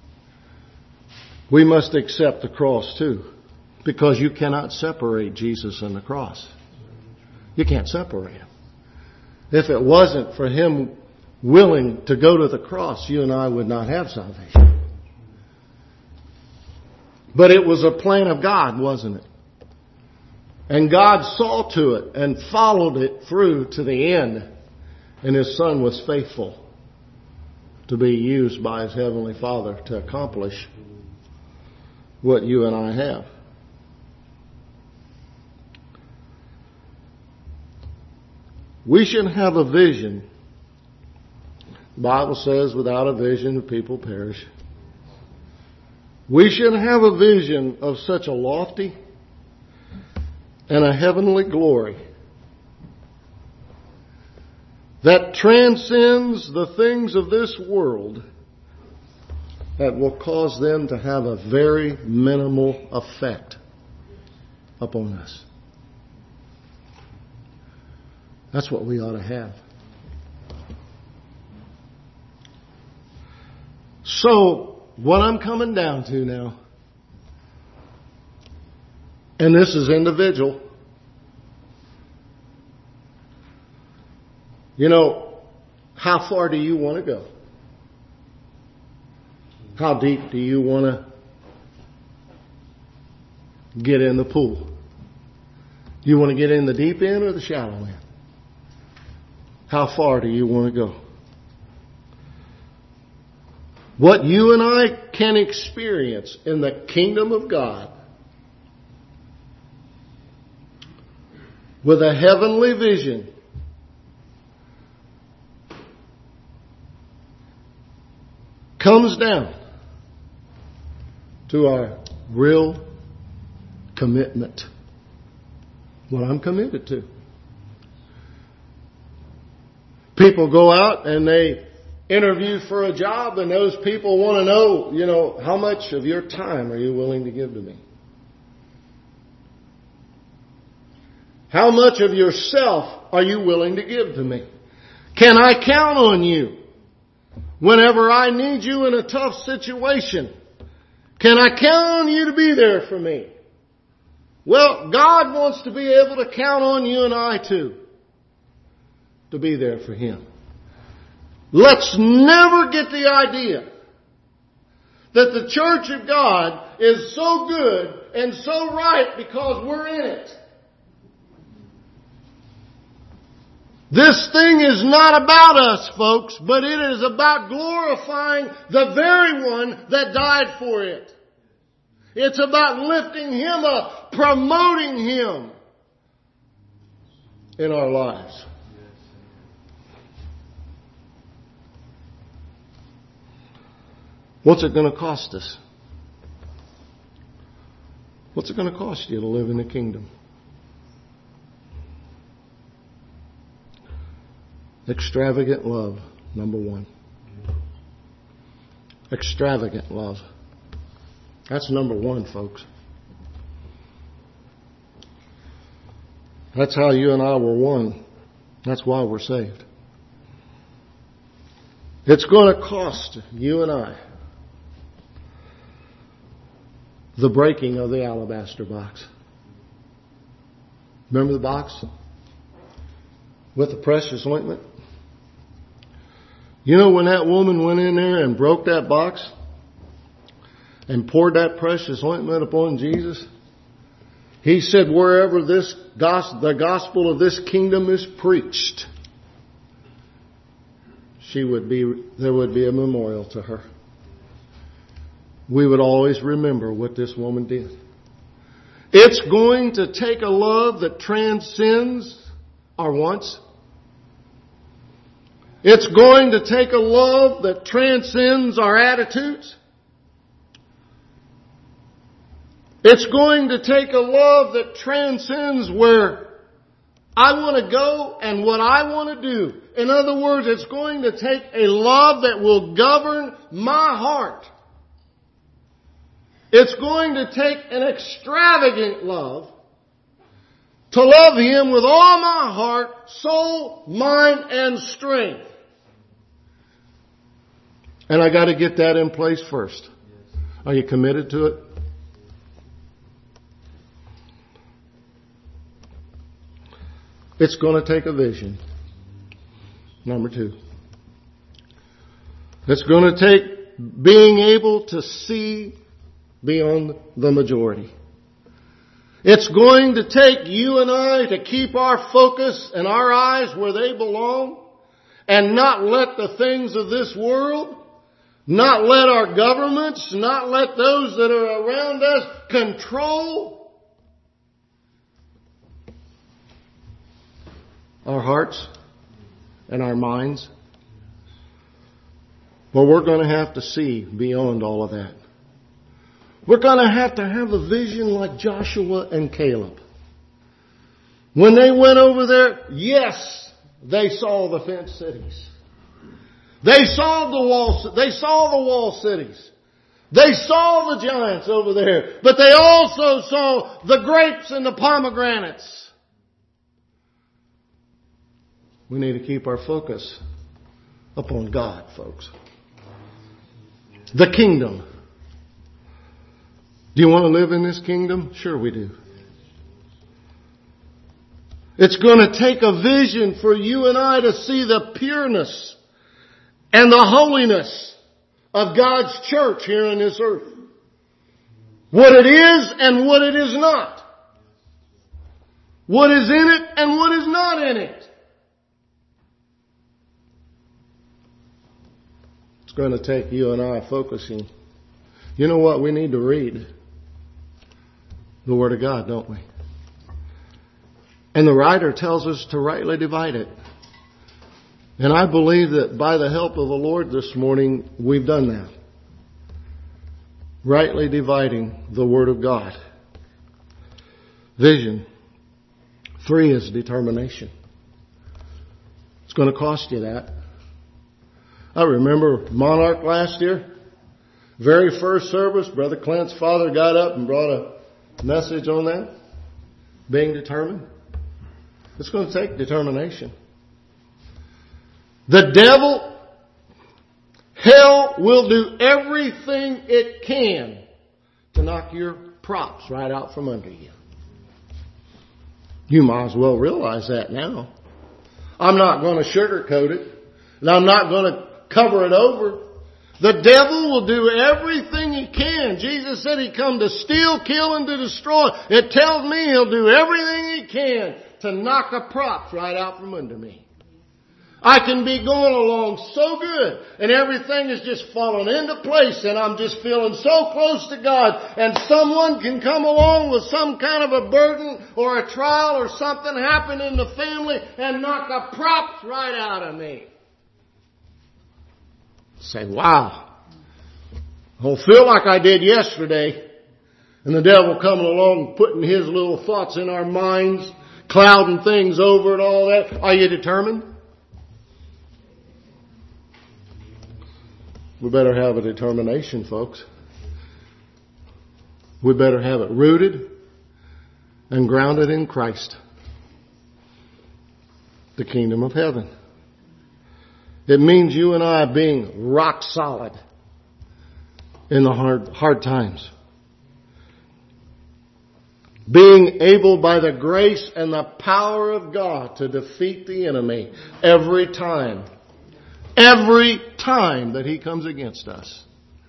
We must accept the cross too, because you cannot separate Jesus and the cross. You can't separate Him. If it wasn't for Him willing to go to the cross, you and I would not have salvation. But it was a plan of God, wasn't it? And God saw to it and followed it through to the end. And His Son was faithful to be used by His Heavenly Father to accomplish what you and I have. We should have a vision. The Bible says, without a vision, the people perish. We should have a vision of such a lofty and a heavenly glory that transcends the things of this world, that will cause them to have a very minimal effect upon us. That's what we ought to have. So, what I'm coming down to now, and this is individual. You know, how far do you want to go? How deep do you want to get in the pool? Do you want to get in the deep end or the shallow end? How far do you want to go? What you and I can experience in the kingdom of God with a heavenly vision comes down to our real commitment. What I'm committed to. People go out and they interview for a job, and those people want to know, you know, how much of your time are you willing to give to me? How much of yourself are you willing to give to me? Can I count on you whenever I need you in a tough situation? Can I count on you to be there for me? Well, God wants to be able to count on you and I too, to be there for Him. Let's never get the idea that the church of God is so good and so right because we're in it. This thing is not about us, folks, but it is about glorifying the very one that died for it. It's about lifting Him up, promoting Him in our lives. What's it going to cost us? What's it going to cost you to live in the kingdom? Extravagant love, number one. Extravagant love. That's number one, folks. That's how you and I were one. That's why we're saved. It's going to cost you and I the breaking of the alabaster box. Remember the box with the precious ointment? You know, when that woman went in there and broke that box and poured that precious ointment upon Jesus, He said, wherever this gospel, the gospel of this kingdom is preached, she would be, there would be a memorial to her. We would always remember what this woman did. It's going to take a love that transcends our wants. It's going to take a love that transcends our attitudes. It's going to take a love that transcends where I want to go and what I want to do. In other words, it's going to take a love that will govern my heart. It's going to take an extravagant love to love Him with all my heart, soul, mind, and strength. And I got to get that in place first. Are you committed to it? It's going to take a vision. Number two. It's going to take being able to see beyond the majority. It's going to take you and I to keep our focus and our eyes where they belong and not let the things of this world, not let our governments, not let those that are around us control our hearts and our minds. But we're going to have to see beyond all of that. We're going to have to have a vision like Joshua and Caleb. When they went over there, yes, they saw the fenced cities. They saw the wall, they saw the wall cities. They saw the giants over there. But they also saw the grapes and the pomegranates. We need to keep our focus upon God, folks. The kingdom. Do you want to live in this kingdom? Sure we do. It's going to take a vision for you and I to see the pureness and the holiness of God's church here on this earth. What it is and what it is not. What is in it and what is not in it. It's going to take you and I focusing. You know what? We need to read the Word of God, don't we? And the writer tells us to rightly divide it. And I believe that by the help of the Lord this morning, we've done that. Rightly dividing the Word of God. Vision. Three is determination. It's going to cost you that. I remember Monarch last year. Very first service, Brother Clint's father got up and brought a message on that. Being determined. It's going to take determination. The devil, hell will do everything it can to knock your props right out from under you. You might as well realize that now. I'm not going to sugarcoat it. And I'm not going to cover it over. The devil will do everything he can. Jesus said he come to steal, kill, and to destroy. It tells me he'll do everything he can to knock the props right out from under me. I can be going along so good and everything is just falling into place and I'm just feeling so close to God, and someone can come along with some kind of a burden or a trial or something happen in the family and knock the props right out of me. Say, wow, I don't feel like I did yesterday. And the devil coming along putting his little thoughts in our minds, clouding things over and all that. Are you determined? We better have a determination, folks. We better have it rooted and grounded in Christ, the kingdom of heaven. It means you and I being rock solid in the hard, hard times. Being able by the grace and the power of God to defeat the enemy every time. Every time that he comes against us.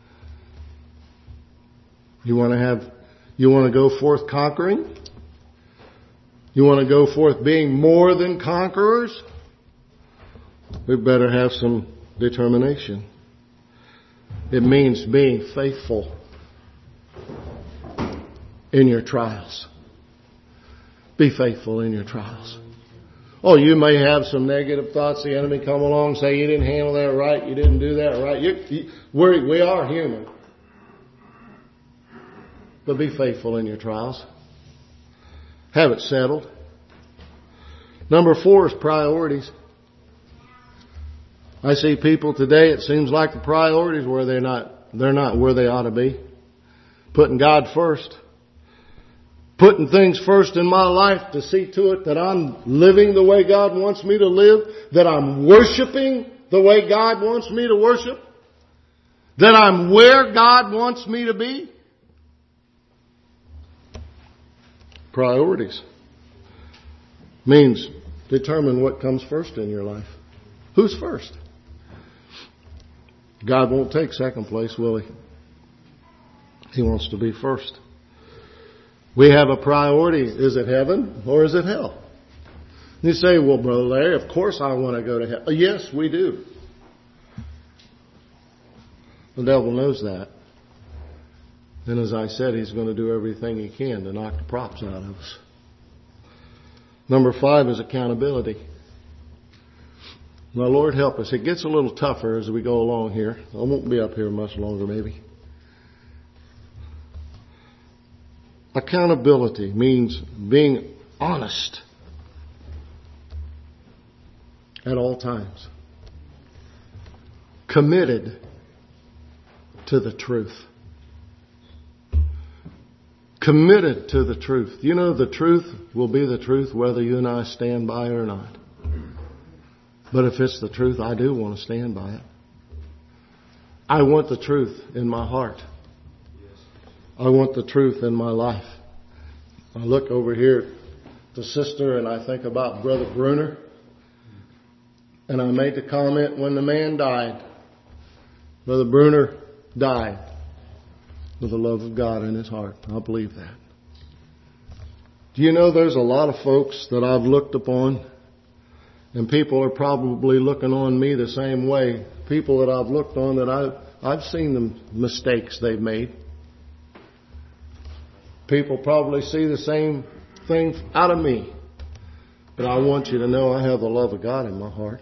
You want to have, you want to go forth conquering? You want to go forth being more than conquerors? We better have some determination. It means being faithful in your trials. Be faithful in your trials. Oh, you may have some negative thoughts. The enemy come along and say you didn't handle that right. You didn't do that right. You, you, we're, we are human. But be faithful in your trials. Have it settled. Number four is priorities. I see people today, it seems like the priorities where they're not, they're not where they ought to be. Putting God first. Putting things first in my life to see to it that I'm living the way God wants me to live. That I'm worshiping the way God wants me to worship. That I'm where God wants me to be. Priorities. Means determine what comes first in your life. Who's first? God won't take second place, will He? He wants to be first. We have a priority. Is it heaven or is it hell? You say, well, Brother Larry, of course I want to go to hell. Yes, we do. The devil knows that. And as I said, he's going to do everything he can to knock the props out of us. Number five is accountability. Now, Lord help us. It gets a little tougher as we go along here. I won't be up here much longer, maybe. Accountability means being honest at all times. Committed to the truth. Committed to the truth. You know, the truth will be the truth whether you and I stand by it or not. But if it's the truth, I do want to stand by it. I want the truth in my heart. I want the truth in my life. I look over here at the sister and I think about Brother Bruner. And I made the comment when the man died. Brother Bruner died with the love of God in his heart. I believe that. Do you know there's a lot of folks that I've looked upon And people are probably looking on me the same way. People that I've looked on that I've, I've seen the mistakes they've made. People probably see the same thing out of me. But I want you to know I have the love of God in my heart.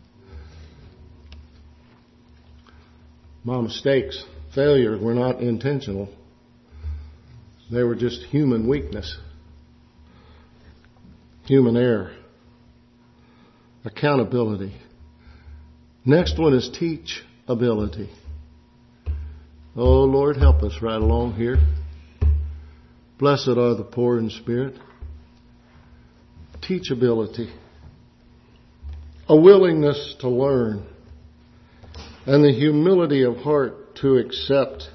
My mistakes, failures were not intentional. They were just human weakness. Human error. Accountability. Next one is teachability. Oh, Lord, help us right along here. Blessed are the poor in spirit. Teachability. A willingness to learn. And the humility of heart to accept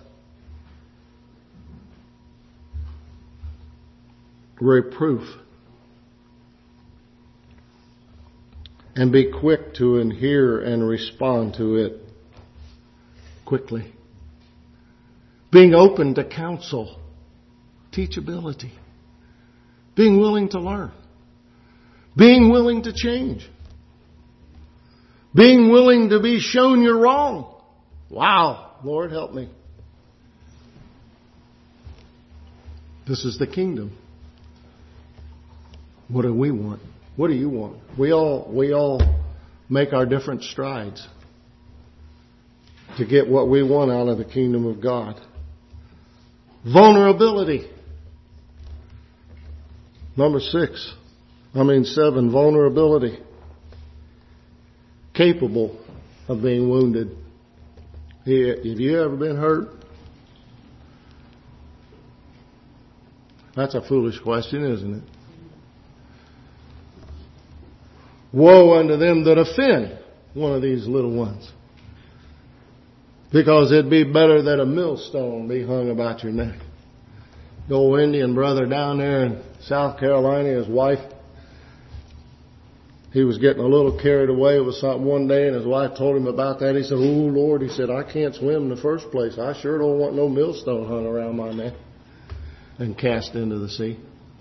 reproof. And be quick to hear and respond to it quickly. Being open to counsel. Teachability. Being willing to learn. Being willing to change. Being willing to be shown you're wrong. Wow, Lord help me. This is the kingdom. What do we want? What do you want? We all, we all make our different strides to get what we want out of the kingdom of God. Vulnerability. Number six. I mean seven. Vulnerability. Capable of being wounded. Have you ever been hurt? That's a foolish question, isn't it? Woe unto them that offend one of these little ones. Because it'd be better that a millstone be hung about your neck. The old Indian brother down there in South Carolina, his wife, he was getting a little carried away with something one day, and his wife told him about that. He said, "Oh, Lord," he said, "I can't swim in the first place. I sure don't want no millstone hung around my neck and cast into the sea."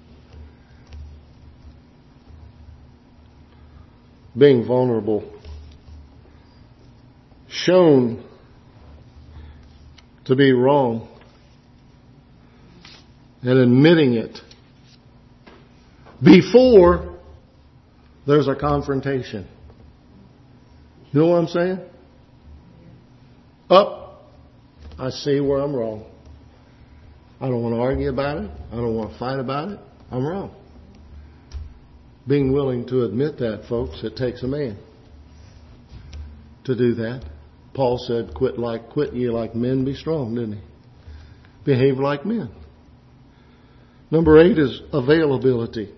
Being vulnerable. Shown to be wrong. And admitting it. Before there's a confrontation. You know what I'm saying? Up. I see where I'm wrong. I don't want to argue about it. I don't want to fight about it. I'm wrong. Being willing to admit that, folks, it takes a man to do that. Paul said, quit like, quit ye like men, be strong, didn't he? Behave like men. Number eight is availability.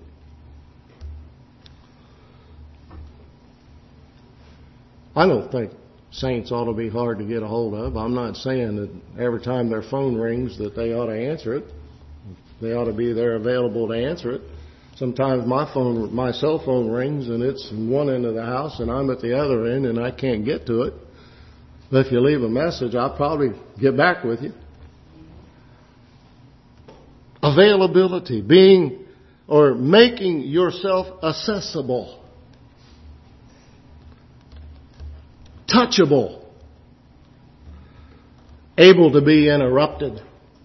I don't think saints ought to be hard to get a hold of. I'm not saying that every time their phone rings that they ought to answer it. They ought to be there available to answer it. Sometimes my phone, my cell phone rings and it's one end of the house and I'm at the other end and I can't get to it. But if you leave a message, I'll probably get back with you. Availability, being or making yourself accessible. Touchable. Able to be interrupted.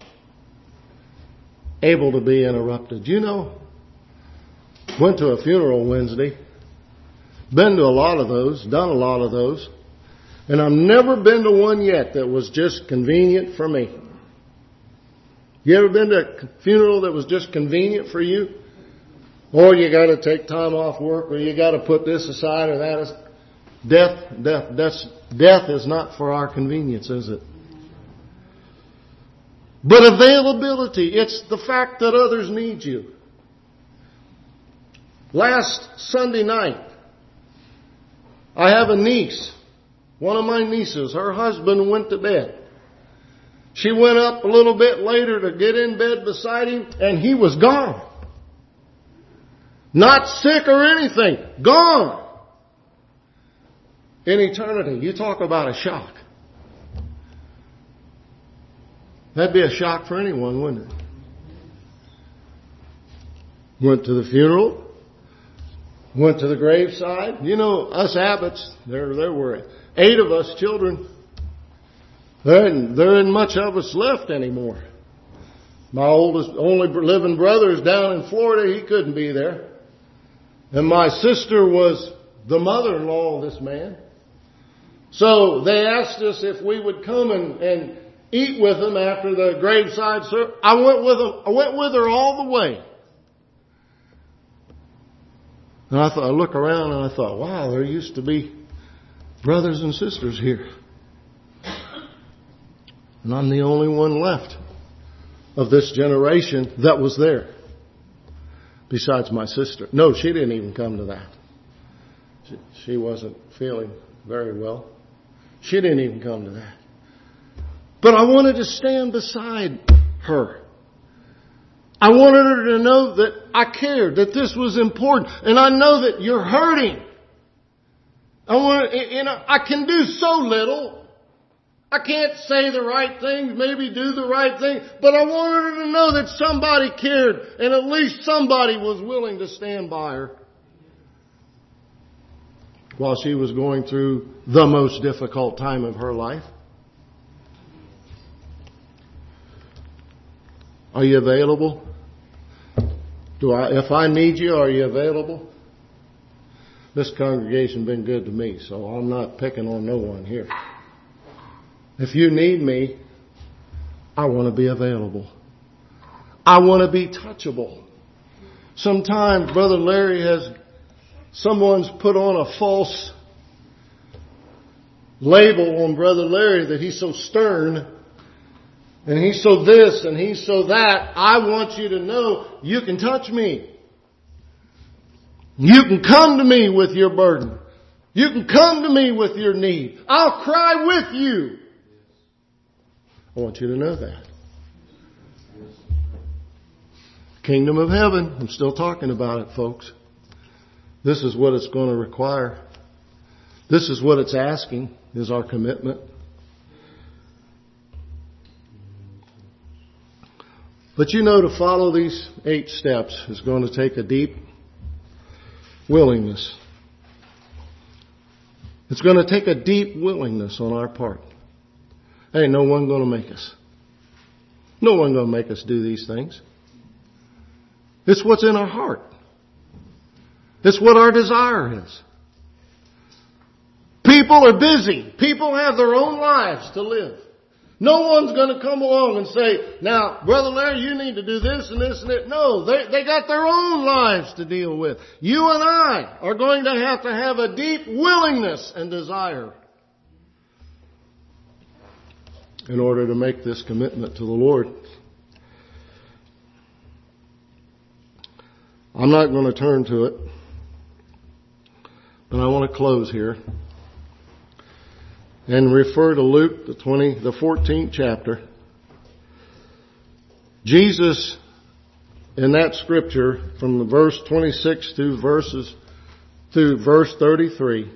Able to be interrupted. You know, went to a funeral Wednesday. Been to a lot of those. Done a lot of those. And I've never been to one yet that was just convenient for me. You ever been to a funeral that was just convenient for you? Or you got to take time off work, or you got to put this aside or that. Is death, death, death, death is not for our convenience, is it? But availability, it's the fact that others need you. Last Sunday night, I have a niece, one of my nieces, her husband went to bed. She went up a little bit later to get in bed beside him, and he was gone. Not sick or anything. Gone. In eternity. You talk about a shock. That'd be a shock for anyone, wouldn't it? Went to the funeral. Went to the graveside. You know, us Abbotts, there, there were eight of us children. There isn't, there isn't much of us left anymore. My oldest, only living brother is down in Florida. He couldn't be there. And my sister was the mother-in-law of this man. So they asked us if we would come and, and eat with them after the graveside service. I went with them, I went with her all the way. And I thought, I look around and I thought, wow, there used to be brothers and sisters here. And I'm the only one left of this generation that was there. Besides my sister. No, she didn't even come to that. She, she wasn't feeling very well. She didn't even come to that. But I wanted to stand beside her. I wanted her to know that I cared, that this was important. And I know that you're hurting. I want, you know, I can do so little. I can't say the right things, maybe do the right thing, but I wanted her to know that somebody cared and at least somebody was willing to stand by her while she was going through the most difficult time of her life. Are you available? Do I, if I need you, are you available? This congregation's been good to me, so I'm not picking on no one here. If you need me, I want to be available. I want to be touchable. Sometimes Brother Larry has, someone's put on a false label on Brother Larry that he's so stern and he's so this and he's so that. I want you to know you can touch me. You can come to me with your burden. You can come to me with your need. I'll cry with you. I want you to know that. Kingdom of heaven. I'm still talking about it, folks. This is what it's going to require. This is what it's asking, is our commitment. But you know, to follow these eight steps is going to take a deep willingness. It's going to take a deep willingness on our part. Ain't no one going to make us. No one going to make us do these things. It's what's in our heart. It's what our desire is. People are busy. People have their own lives to live. No one's going to come along and say, now, Brother Larry, you need to do this and this and that. No, they, they got their own lives to deal with. You and I are going to have to have a deep willingness and desire in order to make this commitment to the Lord. I'm not going to turn to it, but I want to close here and refer to Luke, the twenty, the fourteenth chapter. Jesus, in that scripture, from the verse twenty-six to verses to verse thirty-three,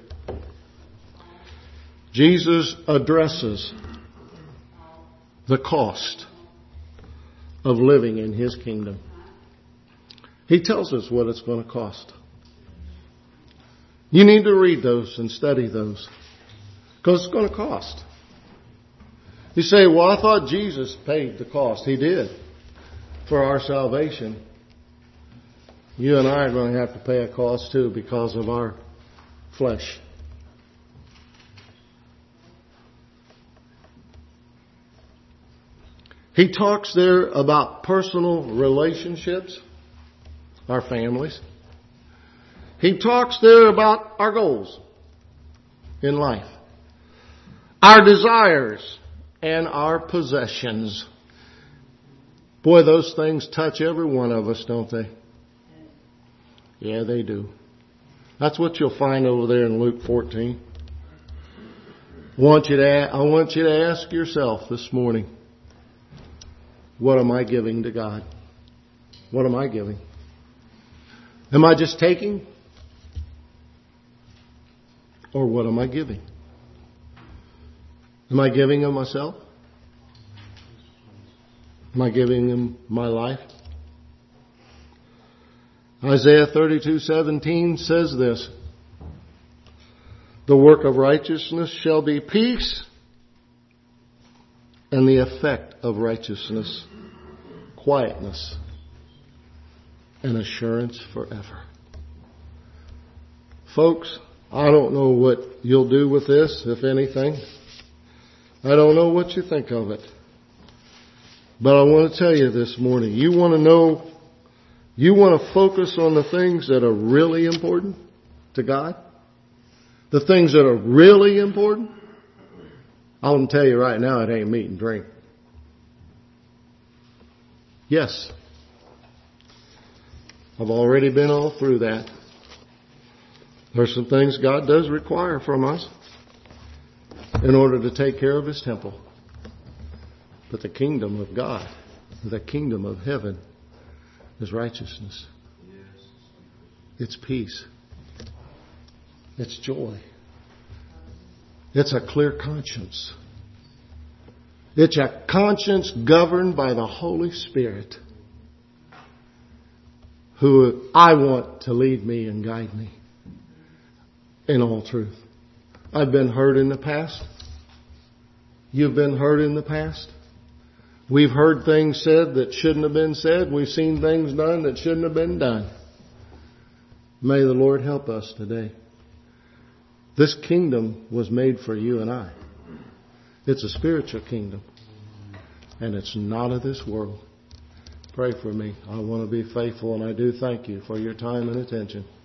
Jesus addresses the cost of living in His kingdom. He tells us what it's going to cost. You need to read those and study those, because it's going to cost. You say, well, I thought Jesus paid the cost. He did for our salvation. You and I are going to have to pay a cost too because of our flesh. He talks there about personal relationships, our families. He talks there about our goals in life, our desires, and our possessions. Boy, those things touch every one of us, don't they? Yeah, they do. That's what you'll find over there in Luke fourteen. I want you to, I want you to ask yourself this morning, what am I giving to God? What am I giving? Am I just taking? Or what am I giving? Am I giving Him myself? Am I giving Him my life? Isaiah thirty-two seventeen says this, the work of righteousness shall be peace, and the effect of righteousness, quietness and assurance forever. Folks, I don't know what you'll do with this, if anything. I don't know what you think of it. But I want to tell you this morning, you want to know, you want to focus on the things that are really important to God? The things that are really important? I want to tell you right now, it ain't meat and drink. Yes. I've already been all through that. There's some things God does require from us in order to take care of His temple. But the kingdom of God, the kingdom of heaven, is righteousness. It's peace. It's joy. It's a clear conscience. It's a conscience governed by the Holy Spirit, who I want to lead me and guide me in all truth. I've been hurt in the past. You've been hurt in the past. We've heard things said that shouldn't have been said. We've seen things done that shouldn't have been done. May the Lord help us today. This kingdom was made for you and I. It's a spiritual kingdom. And it's not of this world. Pray for me. I want to be faithful, and I do thank you for your time and attention.